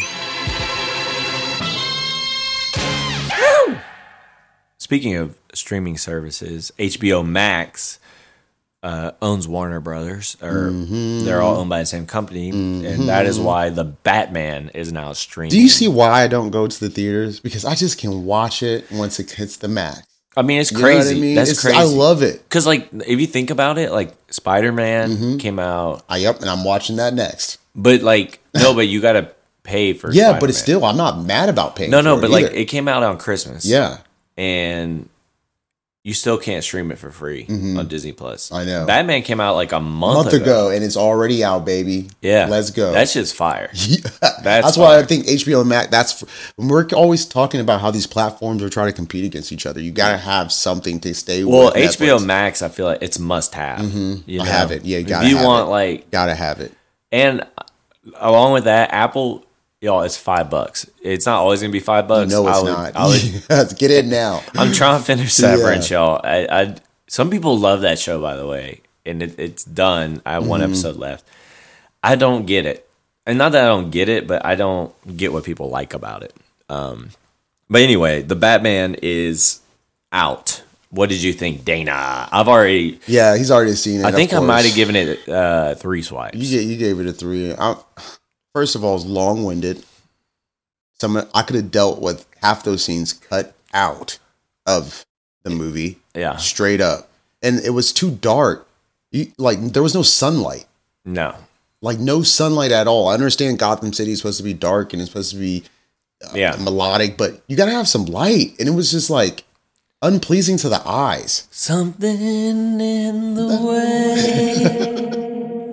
Speaking of streaming services, H B O Max uh, owns Warner Brothers, or they're all owned by the same company, and that is why the Batman is now streaming. Do you see why I don't go to the theaters? Because I just can watch it once it hits the max. I mean, it's You know what crazy. I mean? That's It's- crazy. I love it. Because, like, if you think about it, like Spider Man Mm-hmm. came out, I yep, and I'm watching that next. but like, no, but you got to pay for. Yeah, Spider-Man. but it's still, I'm not mad about paying. no, no, for but it like, either. it came out on Christmas. yeah, and you still can't stream it for free Mhm. on Disney Plus. I know. Batman came out like a a month, month ago, and it's already out, baby. Yeah, let's go. That shit's fire. That's, That's why I fire. think H B O Max. That's we're always talking about how these platforms are trying to compete against each other. You got to have something to stay. Well, with H B O Netflix. Max, I feel like it's must have. Mhm. You I know? have it. Yeah, you if gotta you have want it. like, Gotta have it. and along with that, Apple, y'all, it's five bucks. It's not always gonna be five bucks. No, it's I would- not. I would- Let's get in now. I'm trying to finish Severance, Yeah. y'all. I, I some people love that show, by the way, and it, it's done. I have one Mm-hmm. episode left. I don't get it, and not that I don't get it, but I don't get what people like about it. Um, but anyway, the Batman is out. What did you think, Dana? I've already. Yeah, he's already seen it. I think of I might have course. given it uh, three swipes. You gave, you gave it a three. I, first of all, it's long winded. Some I could have dealt with half those scenes cut out of the movie. Yeah. Straight up, and it was too dark. You, like there was no sunlight. No. Like no sunlight at all. I understand Gotham City is supposed to be dark and it's supposed to be uh, Yeah. melodic, but you gotta have some light. And it was just like unpleasing to the eyes. Something in the way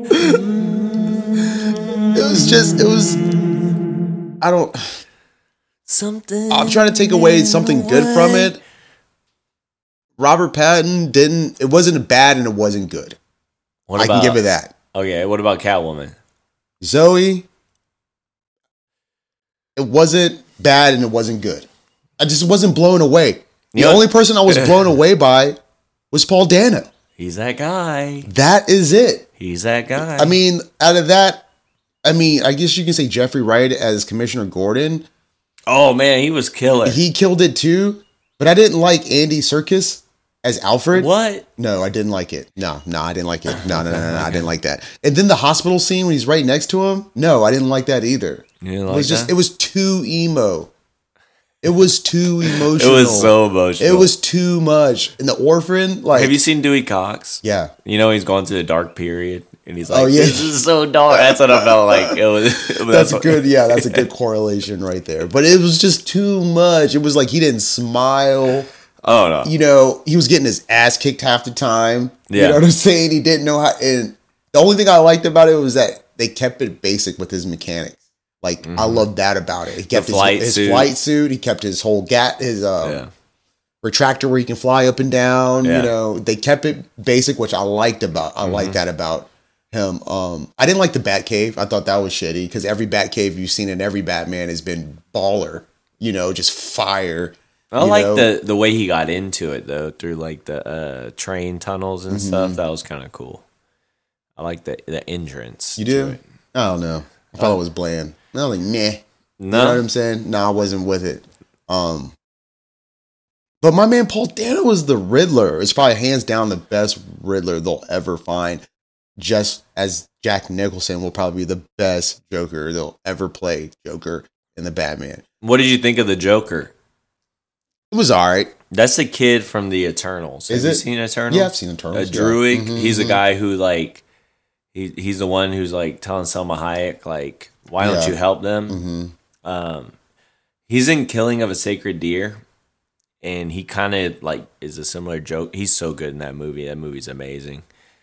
It was just, it was, I don't, Something. I'm trying to take away something good from it. Robert Pattinson didn't, it wasn't bad and it wasn't good. What I about, can give it that. Okay, what about Catwoman? Zoe, it wasn't bad and it wasn't good. I just wasn't blown away. The You know- only person I was blown away by was Paul Dano. He's that guy. That is it. He's that guy. I mean, out of that, I mean, I guess you can say Jeffrey Wright as Commissioner Gordon. oh man, he was killer. He killed it too. But I didn't like Andy Serkis as Alfred. What? No, I didn't like it. No, no, I didn't like it. No, no, no, no, no I didn't like that. And then the hospital scene when he's right next to him. No, I didn't like that either. You didn't It like was just, that? it was too emo. It was too emotional. It was so emotional. It was too much. And the orphan, like, Have you seen Dewey Cox? yeah. You know he's going through a dark period, and he's like, Oh, yeah. "This is so dark." That's what I felt like. It was. It was That's what- good. Yeah, that's a good correlation right there. But it was just too much. It was like he didn't smile. Oh no. You know, he was getting his ass kicked half the time. You Yeah. know what I'm saying? He didn't know how. And the only thing I liked about it was that they kept it basic with his mechanics. Like, I loved that about it. He kept his, flight his suit. flight suit. He kept his whole gat, his uh, Yeah. retractor where he can fly up and down. Yeah. You know, they kept it basic, which I liked about. I Mm-hmm. like that about him. Um, I didn't like the Batcave. I thought that was shitty because every Batcave you've seen in every Batman has been baller. You know, just fire. I you like know? the the way he got into it though, through like the uh, train tunnels and Mm-hmm. stuff. That was kind of cool. I like the the entrance. You to do? it. I don't know. I thought it was bland. I was like, meh. You No, know what I'm saying? No, I wasn't with it. Um, but my man Paul Dano was the Riddler. It's probably hands down the best Riddler they'll ever find. Just as Jack Nicholson will probably be the best Joker they'll ever play Joker in the Batman. what did you think of the Joker? It was all right. That's the kid from the Eternals. Is Have it? you seen Eternals? Yeah, I've seen Uh, Eternals. yeah. Druig. Mhm, He's the mhm. guy who like he he's the one who's like telling Selma Hayek like, why don't Yeah. you help them? Mhm. Um, he's in Killing of a Sacred Deer, and he kind of like is a similar joke. He's so good in that movie. That movie's amazing.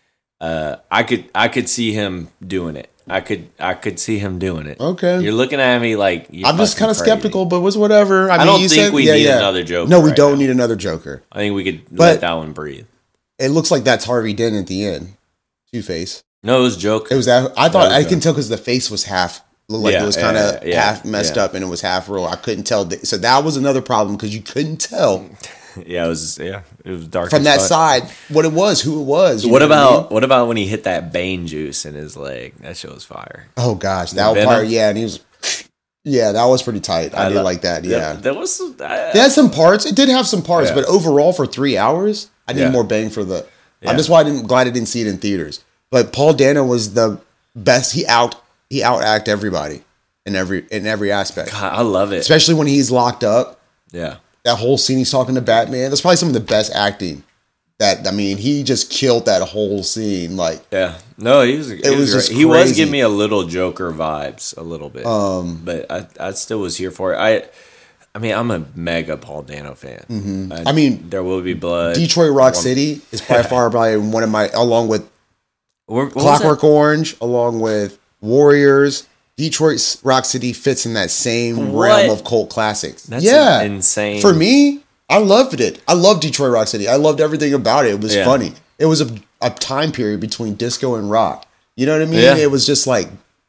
Uh, I could I could see him doing it. I could I could see him doing it. Okay. You're looking at me like you're I'm just fucking kind of crazy. skeptical, but was whatever. I, I mean, don't you think said, we yeah, need yeah. another Joker No, we right don't now. need another Joker. I think we could But- let that one breathe. It looks like that's Harvey Dent at the end. Two Face. No, it was Joker. It was that. I thought That was I can good. tell because the face was half looked like Yeah, it was kind of yeah, yeah, half messed yeah. up and it was half real. I couldn't tell. The, so that was another problem because you couldn't tell yeah, it was. Yeah, it was dark from as that fuck. side what it was, who it was. you What know I about mean? what about when he hit that Bane juice in his leg? That shit was fire. Oh gosh, that Venom? part. Yeah, and he was. Yeah, that was pretty tight. I, did lo- like that. Yeah, There, there was. Some, I, it had some parts. It did have some parts, Yeah. but overall for three hours, I need Yeah. more bang for the. Yeah. I'm just why I didn't glad I didn't see it in theaters. But Paul Dano was the best. He out he out act everybody in every in every aspect, God, I love it. especially when he's locked up. Yeah. That whole scene he's talking to Batman. That's probably some of the best acting. That I mean, he just killed that whole scene. Like, Yeah. No, he was. It was was just great. He was crazy. giving me a little Joker vibes, a little bit. Um, but I, I still was here for it. I, I mean, I'm a mega Paul Dano fan. Mm-hmm. I mean, There Will Be Blood. Detroit Rock One- City is by far probably one of my, along with What- what was Clockwork that? Orange, along with Warriors. Detroit Rock City fits in that same What? realm of cult classics. That's yeah, insane. For me, I loved it. I loved Detroit Rock City. I loved everything about it. It was Yeah. funny. It was a, a time period between disco and rock. You know what I mean? Yeah. It was just like,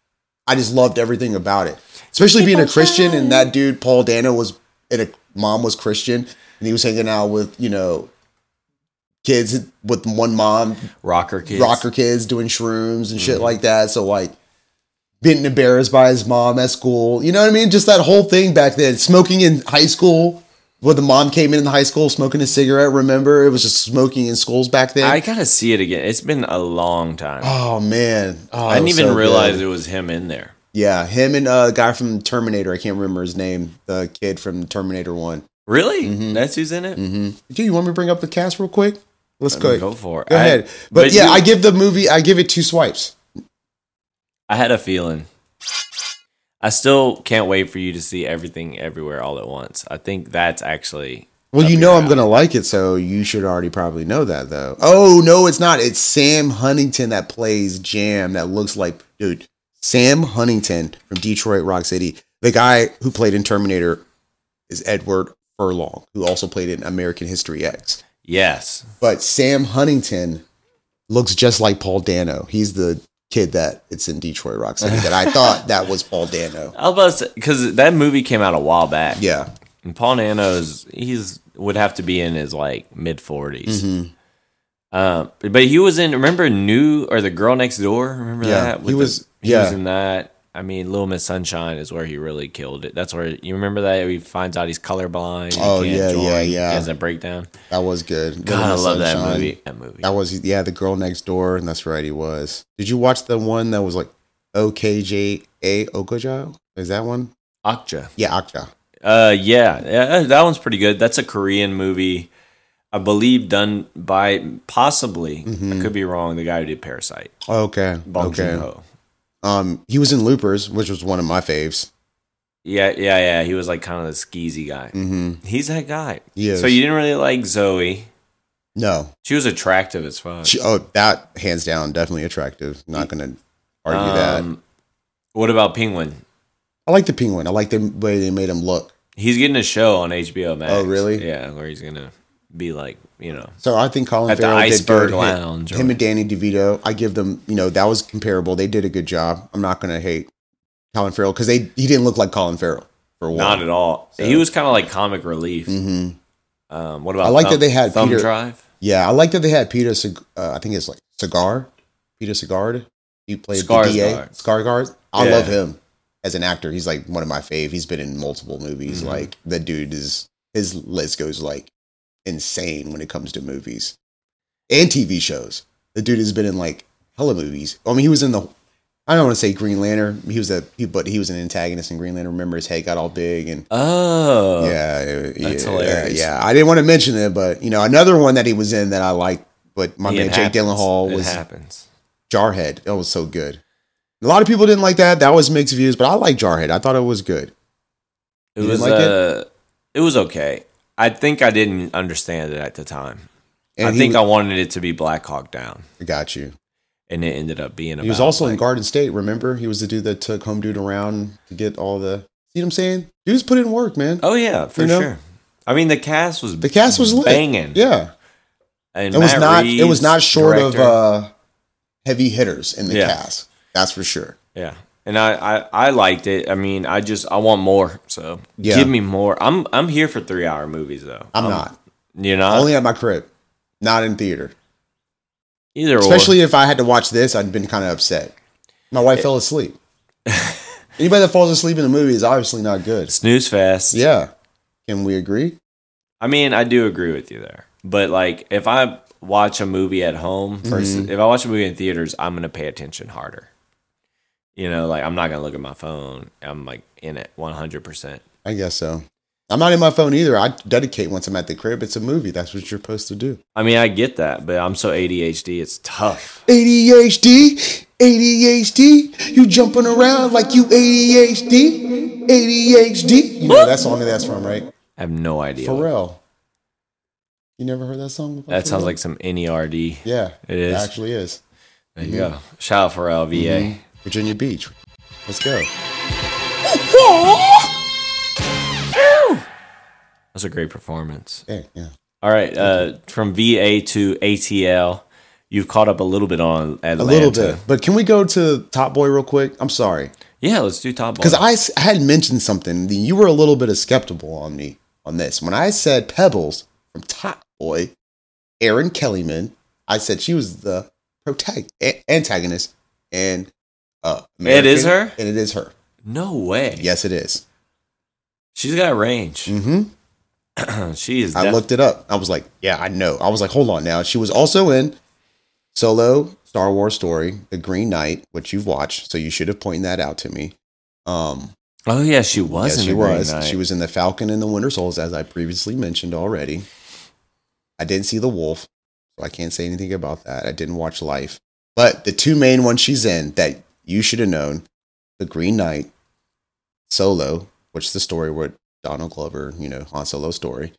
I just loved everything about it. Especially being a Christian, and that dude, Paul Dano, was, and a mom was Christian, and he was hanging out with, you know, kids with one mom, Rocker Kids. rocker kids doing shrooms and Mm-hmm. shit like that. So like being embarrassed by his mom at school. You know what I mean? Just that whole thing back then. Smoking in high school. When the mom came in in high school smoking a cigarette, remember? It was just smoking in schools back then. I gotta see it again. It's been a long time. oh man. Oh, I it didn't was even so realize good. it was him in there. Yeah, him and a guy from Terminator. I can't remember his name. The kid from Terminator one. Really? Mm-hmm. That's who's in it? Mm-hmm. Do you want me to bring up the cast real quick? Let's I go. mean, go for it. Go I- ahead. But, but yeah, you- I give the movie, I give it two swipes. I had a feeling. I still can't wait for you to see Everything Everywhere All at Once. I think that's actually Well, up you your know I'm alley. gonna like it, so you should already probably know that, though. Oh no, it's not. It's Sam Huntington that plays Jam. That looks like, dude, Sam Huntington from Detroit Rock City. The guy who played in Terminator is Edward Furlong, who also played in American History X. Yes. But Sam Huntington looks just like Paul Dano. He's the kid that it's in Detroit Rock City that I thought that was Paul Dano. I was about to say, because that movie came out a while back. Yeah. And Paul Dano's, he's, would have to be in his like mid forties. Mm-hmm. Um, but he was in, remember New, or The Girl Next Door? Remember Yeah, that? he With was- the, he yeah. was in that. I mean, Little Miss Sunshine is where he really killed it. That's where, you remember that? He finds out he's colorblind. he Oh, can't yeah, join, yeah, He yeah. has a breakdown. That was good. God, I Little Miss love that Sunshine. movie. That movie. That was, yeah, The Girl Next Door, and that's right, he was. Did you watch the one that was like O K J A Okoja? Is that one? Okja. Yeah, Akja. Uh, yeah, yeah, that one's pretty good. That's a Korean movie, I believe, done by possibly, I could be wrong, the guy who did Parasite, Okay. Bong okay. Joon-ho. Um, he was in Loopers, which was one of my faves. Yeah, yeah, yeah. He was like kind of the skeezy guy. Mm-hmm. He's that guy. He is. So you didn't really like Zoe. No. She was attractive as fuck. She, oh, that hands down, definitely attractive. Not gonna argue that. Um, What about Penguin? I like the Penguin. I like the way they made him look. He's getting a show on H B O Max. Oh, really? Yeah, where he's gonna be like, you know, So I think Colin At the Farrell did Iceberg good. Lounge Him or- and Danny DeVito, I give them, you know, that was comparable. They did a good job. I'm not gonna hate Colin Farrell because they he didn't look like Colin Farrell for one. not at all. So- He was kind of like comic relief. hmm Um, what about? I like Thumb, that they had Thumb Peter- Drive. Yeah, I like that they had Peter. Seg- Uh, I think it's like Cigar. Peter Sagard. He played the D A. Skarsgård. Skarsgård. I Yeah. love him as an actor. He's like one of my fave. He's been in multiple movies. Mhm. Like the dude is his list goes like insane when it comes to movies and T V shows. The dude has been in like hella movies. I mean, he was in the. I don't want to say Green Lantern. He was a, he, but he was an antagonist in Green Lantern. Remember, his head got all big and Oh, yeah, it- that's yeah, hilarious. Yeah, I didn't want to mention it, but you know, another one that he was in that I liked, but my It man Jake happens. Gyllenhaal It was happens. Jarhead. That was so good. A lot of people didn't like that. That was mixed views, but I like Jarhead. I thought it was good. It You was didn't like it? uh, it was okay. I think I didn't understand it at the time. And I he think I was- wanted it to be Black Hawk Down, I got you. and it ended up being. He was about, also in like- Garden State. Remember, he was the dude that took Home Dude around to get all the. See what I'm saying? Dude's put in work, man. Oh yeah, for You know? sure. I mean, the cast was The cast was lit. banging. Yeah, and it was Matt not. it was Reeves, not short director. of uh, heavy hitters in the Yeah. cast. That's for sure. Yeah, and I, I I liked it. I mean, I just I want more. So Yeah. give me more. I'm I'm here for three hour movies though. I'm not. You're not Only at my crib, not in theater. either. Especially if I had to watch this, I'd been kind of upset. My wife fell asleep. Anybody that falls asleep in the movie is obviously not good. or snooze fest. Yeah. Can we agree? I mean, I do agree with you there. But like, if I watch a movie at home versus Mm-hmm. if I watch a movie in theaters, I'm gonna pay attention harder. You know, like I'm not gonna look at my phone. I'm like in it one hundred percent. I guess so. I'm not in my phone either. I dedicate once I'm at the crib. It's a movie. That's what you're supposed to do. I mean, I get that, but I'm so A D H D. It's tough. A D H D, A D H D, you jumping around like you A D H D, A D H D. You know that song that that's from, right? I have no idea. Pharrell. You never heard that song before? That sounds Pharrell? like some N E R D. Yeah, It is. actually is. There you go. Shout out Pharrell, V A. Mhm. Virginia Beach. Let's go. That's a great performance. Yeah, yeah. All right, uh, from V A to A T L, you've caught up a little bit on Atlanta. A little bit. But can we go to Top Boy real quick? I'm sorry. Yeah, let's do top. Because Boy. I, s- I had mentioned something. You were a little bit of skeptical on me on this. When I said Pebbles from Top Boy, Erin Kellyman, I said she was the protag- a- antagonist. And uh, It is American, her? And it is her. No way. Yes, it is. She's got range. Mm-hmm. she is. I def- looked it up. I was like, yeah, I know. I was like, hold on now. She was also in Solo, Star Wars Story, The Green Knight, which you've watched, so you should have pointed that out to me. Um, Oh yeah, she was. yes, in she the Green was. Knight. She was in The Falcon and the Winter Soldier, as I previously mentioned already. I didn't see The Wolf, so I can't say anything about that. I didn't watch Life. But the two main ones she's in that you should have known, The Green Knight, Solo, which is the story with Donald Glover, you know, Han Solo's story,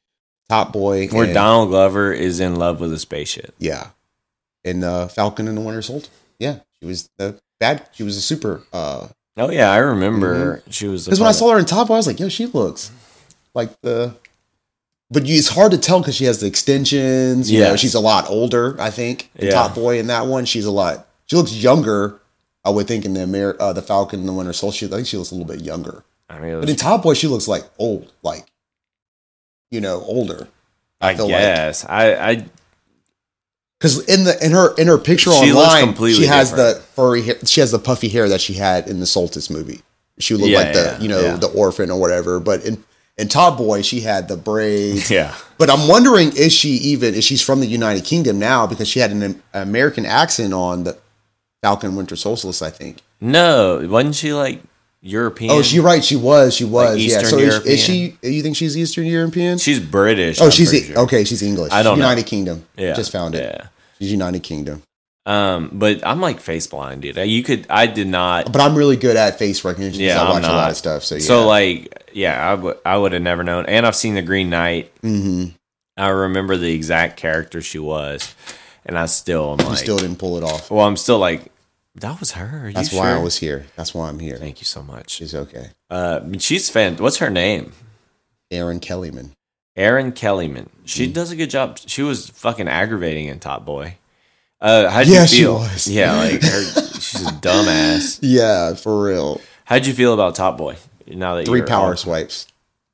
Top Boy. Where and, Donald Glover is in love with a spaceship. Yeah. And uh, Falcon and the Winter Soldier. Yeah. She was the bad. She was a super. Uh, Oh yeah, I remember mm-hmm. she was. Because when I saw her in Top Boy, I was like, yo, she looks like the. But you, it's hard to tell because she has the extensions. You yes. know, she's a lot older, I think. In yeah. Top Boy in that one, she's a lot. She looks younger, I would think, in the Amer- uh, the Falcon and the Winter Soldier. I think she looks a little bit younger. I mean, was, but in Top Boy, she looks like old, like, you know, older. I, I guess like. I. I Because in the in her in her picture she online, she has different. the furry hair, she has the puffy hair that she had in the Solstice movie. She would look yeah, like the yeah, you know yeah. the orphan or whatever. But in in Top Boy, she had the braids. Yeah. But I'm wondering, is she even is she's from the United Kingdom now because she had an American accent on the Falcon Winter Solstice, I think. No, wasn't she like European? Oh, she's right. She was. She was. Like yeah. Eastern So European. is, is she? You think she's Eastern European? She's British. Oh, I'm she's sure. okay. She's English. I don't United know. Kingdom. Yeah. Just found it. Yeah. She's United Kingdom. Um, but I'm like face blind, dude. You could. I did not. But I'm really good at face recognition. Yeah, I I'm watch not. a lot of stuff. So yeah. So like, yeah, I would. I would have never known. And I've seen The Green Knight. Mm-hmm. I remember the exact character she was, and I still am you like, still didn't pull it off. Well, I'm still like, that was her. Are That's you why sure? I was here. That's why I'm here. Thank you so much. She's okay. Uh, she's fan. What's her name? Erin Kellyman. Erin Kellyman. She mm. does a good job. She was fucking aggravating in Top Boy. Uh, how'd yeah, you feel? She was. Yeah, like her, she's a dumbass. Yeah, for real. How'd you feel about Top Boy? Now that three you're power on, swipes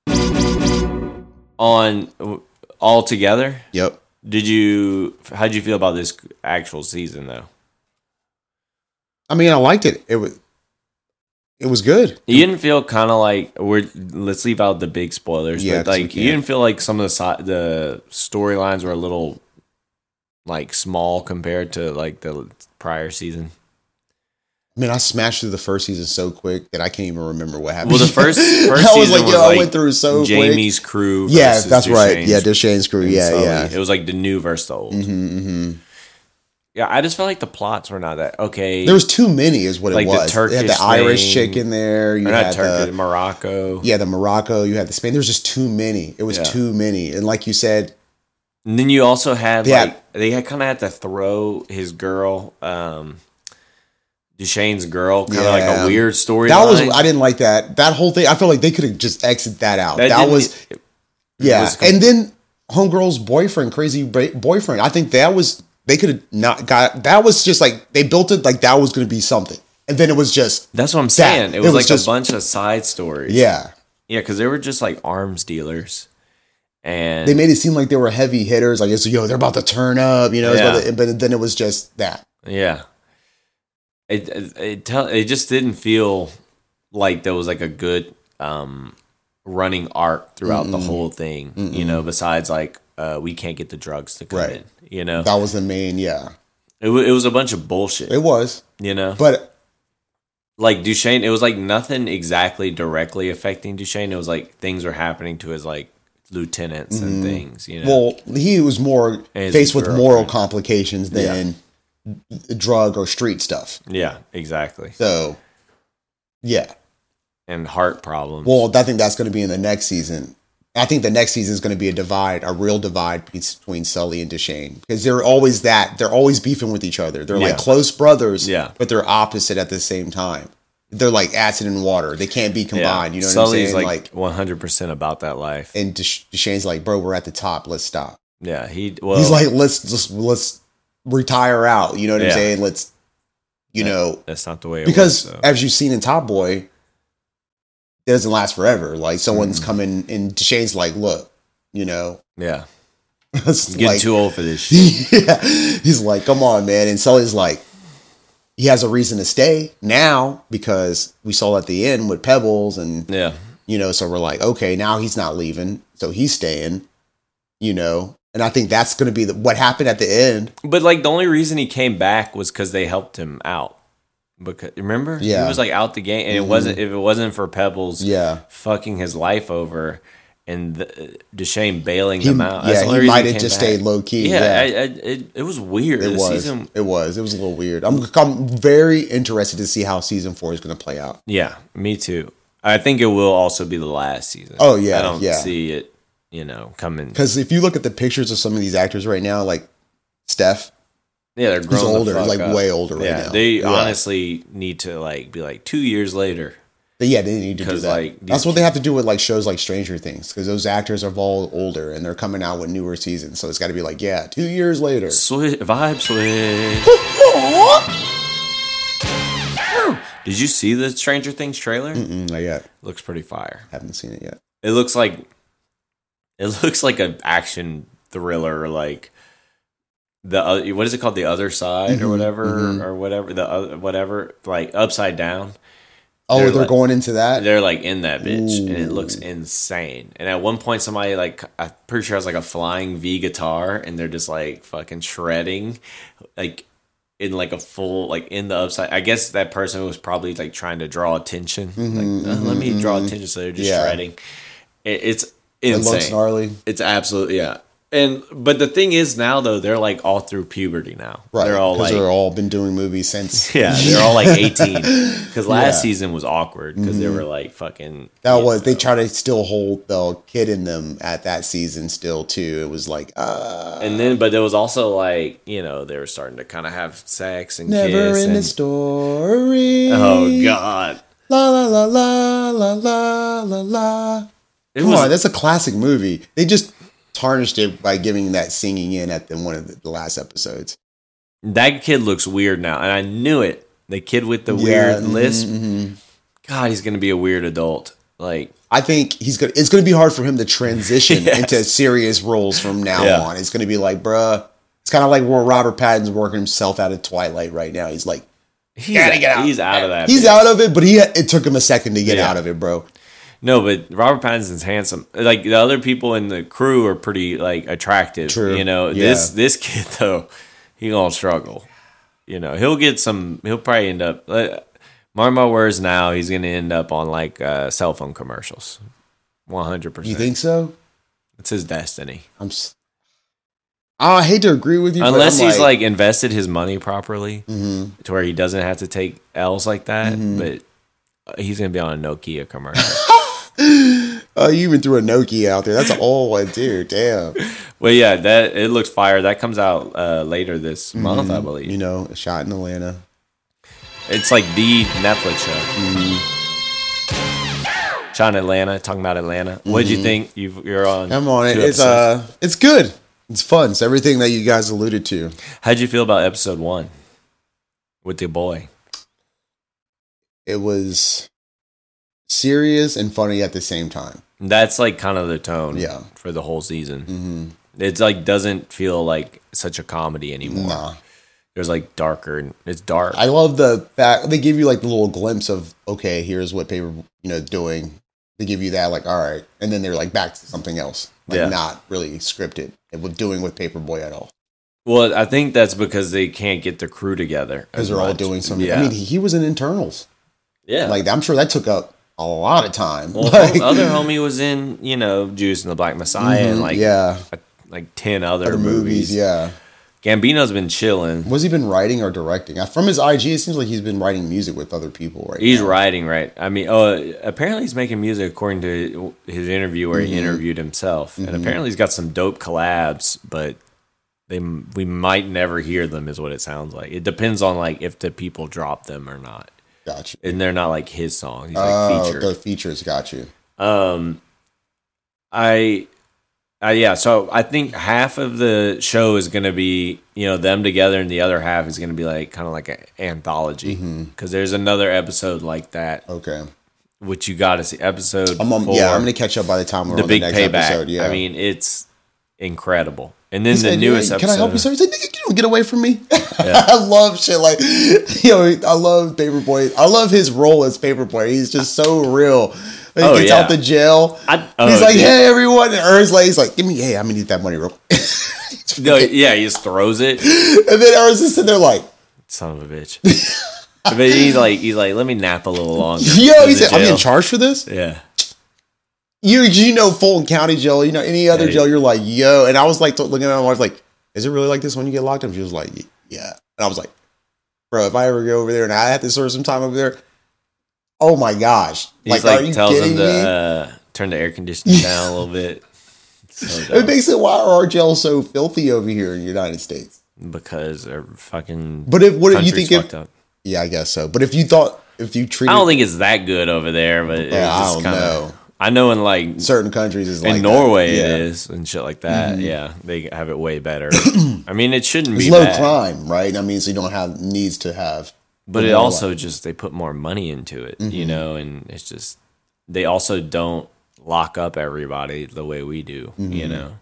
on all together. Yep. Did you? How'd you feel about this actual season though? I mean, I liked it. It was. It was good. You didn't feel kind of like we're. Let's leave out the big spoilers. Yeah, but like you didn't feel like some of the the storylines were a little like small compared to like the prior season. I mean, I smashed through the first season so quick that I can't even remember what happened. Well, the first, first I was season like, was yo, like I went through so Jamie's quick. crew. Yeah, that's Duchesne's right. Yeah, Duchesne's crew. Yeah, Sully. yeah. It was like the new versus the old. Mm-hmm, mm-hmm. Yeah, I just felt like the plots were not that okay. There was too many, is what like it was. The Turkish they had the Irish thing. chick in there. You or had not Turkish, the Morocco. Yeah, the Morocco. You had the Spain. There was just too many. It was yeah. too many. And like you said, and then you also had they like had, they had kind of had to throw his girl, um, Duchesne's girl, kind of yeah. like a weird story. That was I didn't like that. That whole thing. I feel like they could have just exited that out. That, that was it, yeah. Was and then homegirl's boyfriend, crazy boyfriend. I think that was. They could have not got that was just like they built it like that was going to be something, and then it was just that's what I'm saying. that. It was, it was like just, a bunch of side stories. Yeah, yeah, because they were just like arms dealers, and they made it seem like they were heavy hitters. Like it's yo, they're about to turn up, you know. Yeah. To, but then it was just that. Yeah, it it it, tell, it just didn't feel like there was like a good um, running arc throughout Mm-mm. the whole thing. Mm-mm. You know, besides like. Uh, we can't get the drugs to come right. in, you know? That was the main, yeah. It, w- it was a bunch of bullshit. It was. You know? But... Like, Duchesne, it was like nothing exactly directly affecting Duchesne. It was like things were happening to his, like, lieutenants mm-hmm. and things, you know? Well, he was more faced with moral complications than yeah. drug or street stuff. Yeah, exactly. So, yeah. And heart problems. Well, I think that's going to be in the next season. I think the next season is going to be a divide, a real divide between Sully and Duchesne. Because they're always that. They're always beefing with each other. They're yeah. like close brothers, yeah. but they're opposite at the same time. They're like acid and water. They can't be combined. Yeah. You know what Sully's I'm saying? like, like one hundred percent about that life. And Duchesne's like, bro, we're at the top. Let's stop. Yeah. he. Well, He's like, let's just, let's retire out. You know what yeah. I'm saying? Let's, you that, know. That's not the way it because works. Because as you've seen in Top Boy, it doesn't last forever. Like someone's mm. coming and Duchesne's like, look. You know, yeah, it's getting like, too old for this shit. Yeah, he's like, come on, man. And Sully's like, he has a reason to stay now because we saw at the end with Pebbles, and yeah, you know, so we're like, okay, now he's not leaving, so he's staying. You know, and I think that's going to be the, what happened at the end. But like the only reason he came back was because they helped him out. Because remember, yeah, he was like out the game, and mm-hmm. it wasn't if it wasn't for Pebbles, yeah, fucking his life over. And the, Duchesne bailing he, them out. That's yeah, the he might have he just back. stayed low key. Yeah, yeah. I, I, it it was weird. It the was. Season, it was. It was a little weird. I'm I'm very interested to see how season four is going to play out. Yeah, me too. I think it will also be the last season. Oh yeah, I don't yeah. see it you know, coming. Because if you look at the pictures of some of these actors right now, like Steph, Yeah, they're he's growing older, the fuck like up. way older right yeah, now. They Yeah. honestly need to like be like two years later. But yeah, they need to do 'Cause, that. like, That's these what they have to do with like shows like Stranger Things, because those actors are all older and they're coming out with newer seasons. So it's got to be like, yeah, two years later. Switch, vibe switch. Did you see the Stranger Things trailer? Mm-mm, not yet. Looks pretty fire. Haven't seen it yet. It looks like it looks like an action thriller, like the uh, what is it called, The Other Side or Mhm, whatever, mhm. or whatever the uh, whatever, like Upside Down. Oh, They're they're, like- going into that. They're like in that bitch, and it Ooh. looks insane. And at one point, somebody like I'm pretty sure it was like a flying V guitar, and they're just like fucking shredding, like in like a full like in the upside. I guess that person was probably like trying to draw attention. Mhm, like, uh, let me draw mhm, attention, so they're just Yeah. shredding. It, it's It insane. looks gnarly, It's absolutely yeah. And but the thing is now though they're like all through puberty now. right? They're all Because like they're all been doing movies since. yeah, they're all like eighteen. Because last Yeah. Mm-hmm. season was awkward because they were like fucking. That you was they know. try to still hold the kid in them at that season still too. It was like uh And then, but there was also like you know they were starting to kind of have sex and never kiss in the and, story. oh god, La la la la la la la la. it Come was on, that's a classic movie. They just tarnished it by giving that singing in at the one of the, the last episodes. that kid looks weird now, and I knew it. The kid with the Yeah, weird mhm, lisp, mhm. God, he's gonna be a weird adult. Like I think he's gonna. It's gonna be hard for him to transition Yes. into serious roles from now Yeah. on. It's gonna be like, bruh. It's kind of like where Robert Pattinson's working himself out of Twilight right now. He's like, he's Gotta get out. he's out of that. he's bitch. out of it, but he it took him a second to get Yeah. out of it, bro. No, but Robert Pattinson's handsome. Like the other people in the crew are pretty like attractive. True. You know, Yeah. this this kid though, he gonna struggle. You know, he'll get some. He'll probably end up. Uh, mark my words. Now he's gonna end up on like uh, cell phone commercials. One hundred You percent. think so? It's his destiny. I'm. s- I hate to agree with you, Unless but I'm he's like, invested his money properly Mhm. to where he doesn't have to take L's like that. Mhm. But uh, he's gonna be on a Nokia commercial. oh, you even threw a Nokia out there. That's an old one, dude. Damn. Well, yeah, that it looks fire. That comes out uh, later this month, I believe. You know, a shot in Atlanta. It's like the Netflix show. Mm-hmm. Shot in Atlanta, talking about Atlanta. What did you think? You've, you're on. I'm on it. two It's episodes. uh, it's good. It's fun. It's everything that you guys alluded to. How'd you feel about episode one with the boy? It was serious and funny at the same time. That's like kind of the tone. Yeah. For the whole season. Mm-hmm. It's like doesn't feel like such a comedy anymore. Nah. There's like darker. It's dark. I love the fact they give you like the little glimpse of, okay, here's what paper, you know, doing. They give you that, like, all right. And then they're like back to something else. Like Yeah. not really scripted with doing with Paperboy at all. well, I think that's because they can't get the crew together Because as they're all much. doing something. Yeah. I mean, he, he was in internals. yeah. Like, I'm sure that took up a lot of time. well, Like, the other homie was in, you know, Juice and the Black Messiah and mhm, like yeah, like ten other, other movies, movies. yeah. Gambino's been chilling. Was he been writing or directing? Uh, From his I G, it seems like he's been writing music with other people right He's now. writing, right? I mean, oh, apparently he's making music according to his interview where he Mhm. interviewed himself, and Mhm. apparently he's got some dope collabs, but they we might never hear them, is what it sounds like. It depends on like if the people drop them or not, Got you. and they're not like his songs. He's like Oh, featured. the features, got you. Um, I, uh, yeah. So I think half of the show is going to be you know them together, and the other half is going to be like kind of like an anthology Mhm. because there's another episode like that, Okay. which you got to see. Episode I'm on, four, yeah, I'm going to catch up by the time we're the on big the next payback. episode. Yeah. I mean, it's incredible. And then He the said, newest "Yeah, episode. Can I help you, sir?" He's like, "Nigga, you don't get away from me." Yeah. I love shit like, you know, I love Paperboy. I love his role as Paperboy. He's just so real. When he Oh, gets yeah. out the jail. I- oh, he's like, dude. "Hey, everyone!" And Ernst like, he's like, "Give me, hey, I'm gonna need that money, real." quick." No, yeah, he just throws it. And then Ernst is sitting there like, Son of a bitch. But he's like, he's like, let me nap a little longer. "Yo," in he the said, "I'm jail. in charge for this." Yeah. You, you know, Fulton County jail. You know, any other Hey. jail, you're like, "Yo," and I was like, looking at him, I was like, "Is it really like this when you get locked up?" She was like, "Yeah," and I was like, "Bro, if I ever go over there and I have to serve some time over there, oh my gosh!" He's Like, like, are you tells kidding him to me? uh, turn the air conditioning down a little bit. So It dumb. makes it why are our jails so filthy over here in the United States? Because they're fucking. But if what do you country's think? If, fucked up. yeah, I guess so. But if you thought if you treated, I don't think it's that good over there, but it's Yeah, I just don't kind know. of. I know in like certain countries is like in that. Norway Yeah. it is and shit like that. Mhm. Yeah, they have it way better. I mean, it shouldn't It's be low bad, crime, right? I mean, so you don't have needs to have. but the it moral also life. just they put more money into it, you Mhm. know, and it's just they also don't lock up everybody the way we do, you Mhm. know.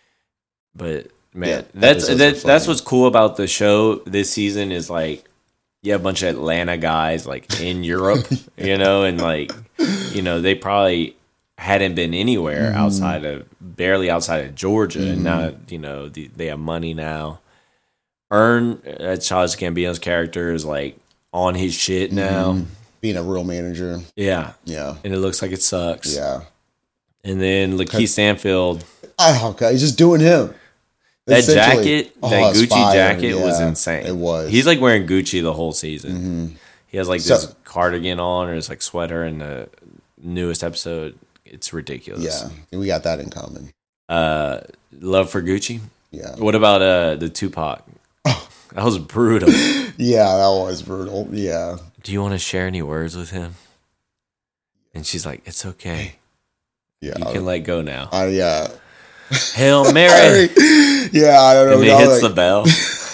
But man, Yeah, that's episodes that's are that's funny. what's cool about the show this season is like you have a bunch of Atlanta guys like in Europe, you know, and like you know they probably hadn't been anywhere Mhm. outside of barely outside of Georgia, and Mhm. now you know the, they have money now. Earn uh, Childish Gambino's character is like on his shit now, Mhm. Being a real manager. yeah, Yeah. and it looks like it sucks. Yeah. And then Lakeith Stanfield, Oh, okay. He's just doing him. that Essentially. jacket, Oh, that it's Gucci fire. jacket was Yeah, insane. It was. He's like wearing Gucci the whole season. Mhm. He has like So- this cardigan on or his like sweater in the newest episode. It's ridiculous. Yeah. We got that in common. Uh, love for Gucci. Yeah. What about uh the Tupac? That was brutal. Yeah, that was brutal. Yeah. Do you want to share any words with him? And she's like, "It's okay. Yeah. You can let go now." I, yeah. Hail Mary! Yeah, I don't know. And he I was hits the like- bell.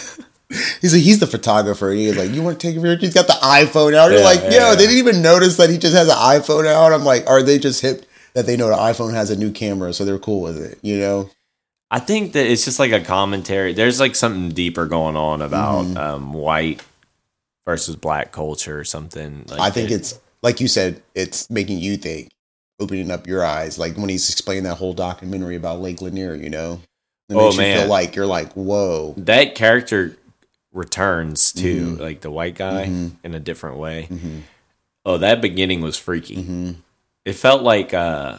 He's like, he's the photographer. And he's like, you want to take a picture? He's got the iPhone out. You're Yeah, like, yeah, yo, yeah. they didn't even notice that he just has an iPhone out. I'm like, are they just hip that they know the iPhone has a new camera, so they're cool with it? You know? I think that it's just like a commentary. There's like something deeper going on about Mhm. um, white versus black culture or something. Like I think it- it's like you said, it's making you think, opening up your eyes. Like when he's explaining that whole documentary about Lake Lanier, you know? It Oh, makes you man. feel like you're like, whoa. that character returns too, Mhm. like the white guy Mhm. in a different way. Mm-hmm. Oh, that beginning was freaky. Mm-hmm. It felt like uh,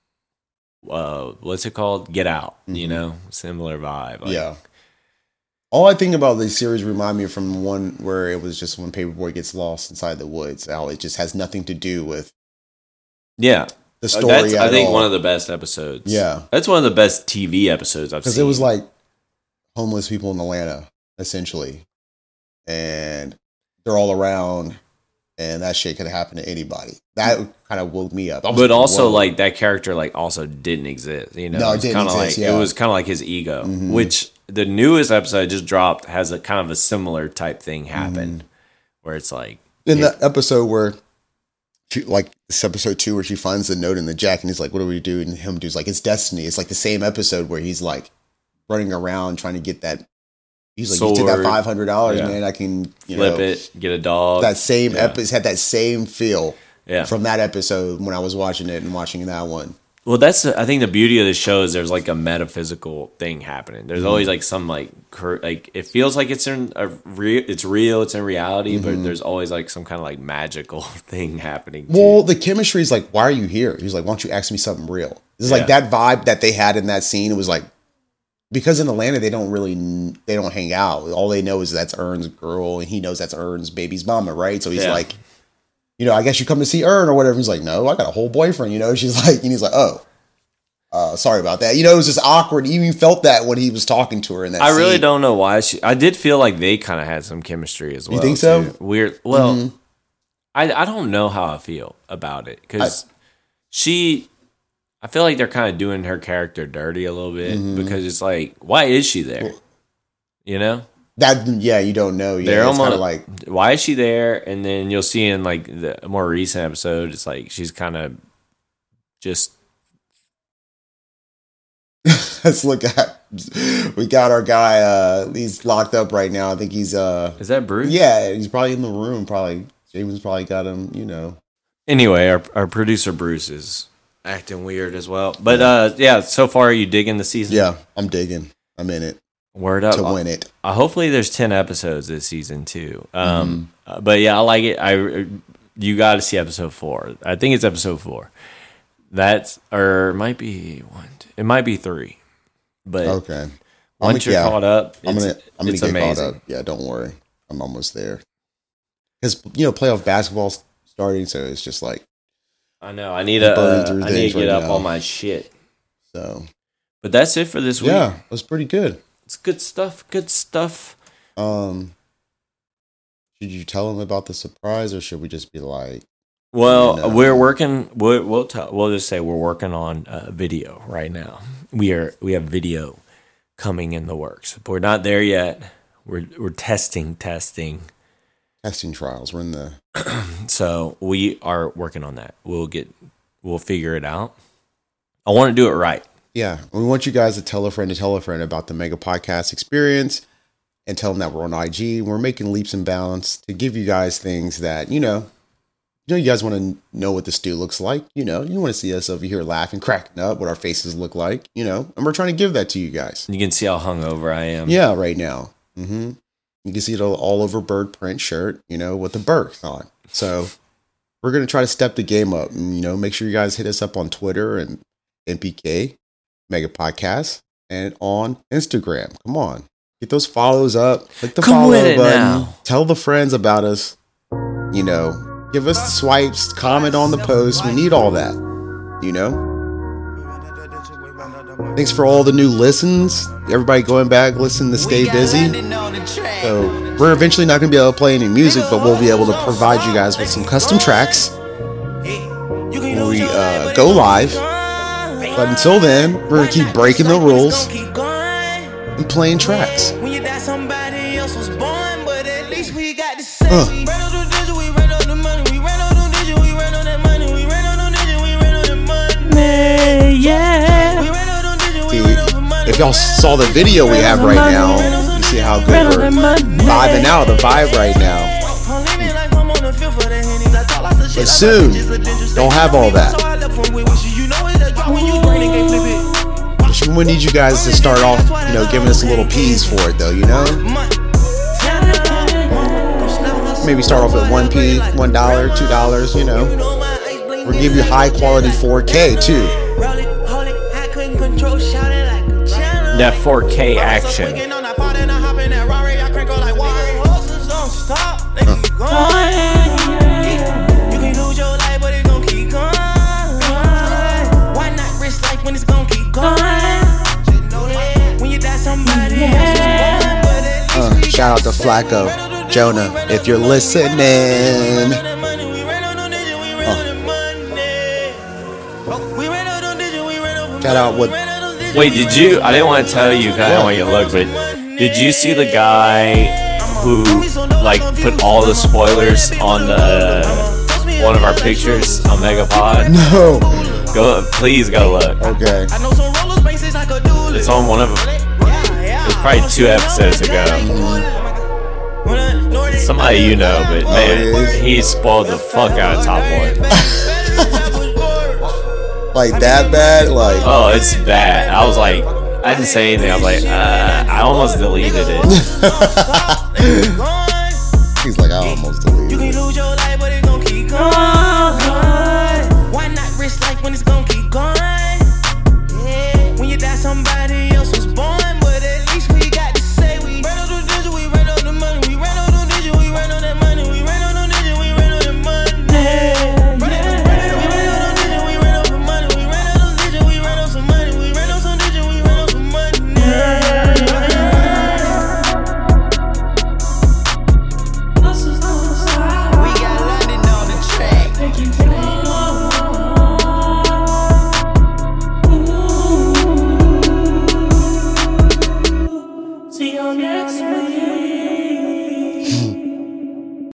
uh, what's it called? Get Out. You Mhm. know, similar vibe. Like, Yeah. All I think about this series remind me from one where it was just when Paperboy gets lost inside the woods. How it just has nothing to do with yeah. the Uh, story. That's, at I think all. one of the best episodes. Yeah. that's one of the best T V episodes I've Because seen. it was like homeless people in Atlanta, essentially, and they're all around, and that shit could happen to anybody. That kind of woke me up. I was but also whoa. like that character like also didn't exist. You know, No, it was didn't kinda exist, like yeah. it was kind of like his ego, Mhm. which the newest episode I just dropped has a kind of a similar type thing happen, Mm-hmm. where it's like in it- that episode where, she, like this episode two, where she finds the note in the jacket, and he's like, "What do we do?" And him dude's like, "It's destiny." It's like the same episode where he's like running around trying to get that. He's like, "You took that Sword. five hundred dollars, Yeah. man. I can you flip know, it, get a dog. That same Yeah. episode had that same feel yeah. from that episode when I was watching it and watching that one. Well, that's I think the beauty of the show is there's like a metaphysical thing happening. There's always Mm-hmm. like some like cur- like it feels like it's in a real, it's real, it's in reality, Mm-hmm. but there's always like some kind of like magical thing happening. Too. Well, the chemistry is like, why are you here? He's like, why don't you ask me something real? It's like Yeah. that vibe that they had in that scene. It was like, because in Atlanta, they don't really, they don't hang out. All they know is that's Ern's girl, and he knows that's Ern's baby's mama, right? So he's Yeah. like, you know, I guess you come to see Ern or whatever. He's like, no, I got a whole boyfriend, you know? She's like, and he's like, oh, uh, sorry about that. You know, it was just awkward. You even felt that when he was talking to her in that I really scene. don't know why she. I did feel like they kind of had some chemistry as well. think so? too. Weird. Well, Mhm. I I don't know how I feel about it because she. I feel like they're kind of doing her character dirty a little bit Mhm. because it's like, why is she there? Well, You know, That, yeah, you don't know. Yeah, They're it's kind almost- of like, why is she there? And then you'll see in like the more recent episode, it's like she's kind of just let's look at, we got our guy, uh, he's locked up right now. I think he's, uh, is that Bruce? yeah, he's probably in the room. Probably James probably got him. You know, Anyway, our our producer Bruce is acting weird as well. But uh, yeah, so far are you digging the season? yeah, I'm digging. I'm in it Word up. to win it. Uh, hopefully, there's ten episodes this season too. Um, Mm-hmm. uh, but yeah, I like it. I you got to see episode four. I think it's episode four. That's or it might be one. two- It might be three. But Okay, once I'm, you're yeah, caught up, I'm it's, gonna I'm gonna it's get amazing. caught up. Yeah, don't worry, I'm almost there. Because you know, playoff basketball's starting, so it's just like I know. I need to. Burning Uh, through I need things to get right up now. on my shit. so. But that's it for this week. Yeah, it was pretty good. It's good stuff. Good stuff. Um, should you tell them about the surprise, or should we just be like, Well, you know? we're working. We'll we'll, tell, we'll just say we're working on uh, video right now. We are we have video coming in the works, but we're not there yet. We're we're testing, testing. testing trials? We're in the So we are working on that. We'll get. We'll figure it out. I want to do it right. yeah. We want you guys to tell a friend to tell a friend about the Mega Podcast experience, and tell them that we're on I G. We're making leaps and bounds to give you guys things that you know. You know, you guys want to know what the stew looks like. You know, you want to see us over here laughing, cracking up, what our faces look like. You know, and we're trying to give that to you guys. You can see how hungover I am. Yeah, right now. Mm-hmm. You can see it all, all over bird print shirt, you know, with the Burks on. So we're going to try to step the game up. And, you know, make sure you guys hit us up on Twitter and M P K, Mega Podcast, and on Instagram. Come on. Get those follows up. Click the Come follow with it button. now. Tell the friends about us. You know, give us the swipes, comment on the post. We need all that, you know? Thanks for all the new listens. Everybody going back, listen to Stay Busy. So we're eventually not going to be able to play any music, but we'll be able to provide you guys with some custom tracks when we uh, go live. But until then, we're going to keep breaking the rules and playing tracks. Uh. If y'all saw the video we have right now, you see how good we're vibing out, the vibe right now. But soon, don't have all that. We need you guys to start off, you know, giving us a little peas for it, though, you know? Maybe start off at one P, one dollar, two dollars, you know? We'll give you high quality four K, too. That four K action. Uh, shout out to Flacco, Jonah, if you're listening. Uh. Shout out with. Wait, did you? I didn't want to tell you because I didn't want you to look, but did you see the guy who like put all the spoilers on the one of our pictures on Megapod? No. Go, please go look. Okay. It's on one of them. It was probably two episodes ago. Somebody you know, but man, he spoiled the fuck out of Top Boy. Like that bad? Like oh, it's bad. I was like, I didn't say anything. I was like, uh, I almost deleted it. He's like, I almost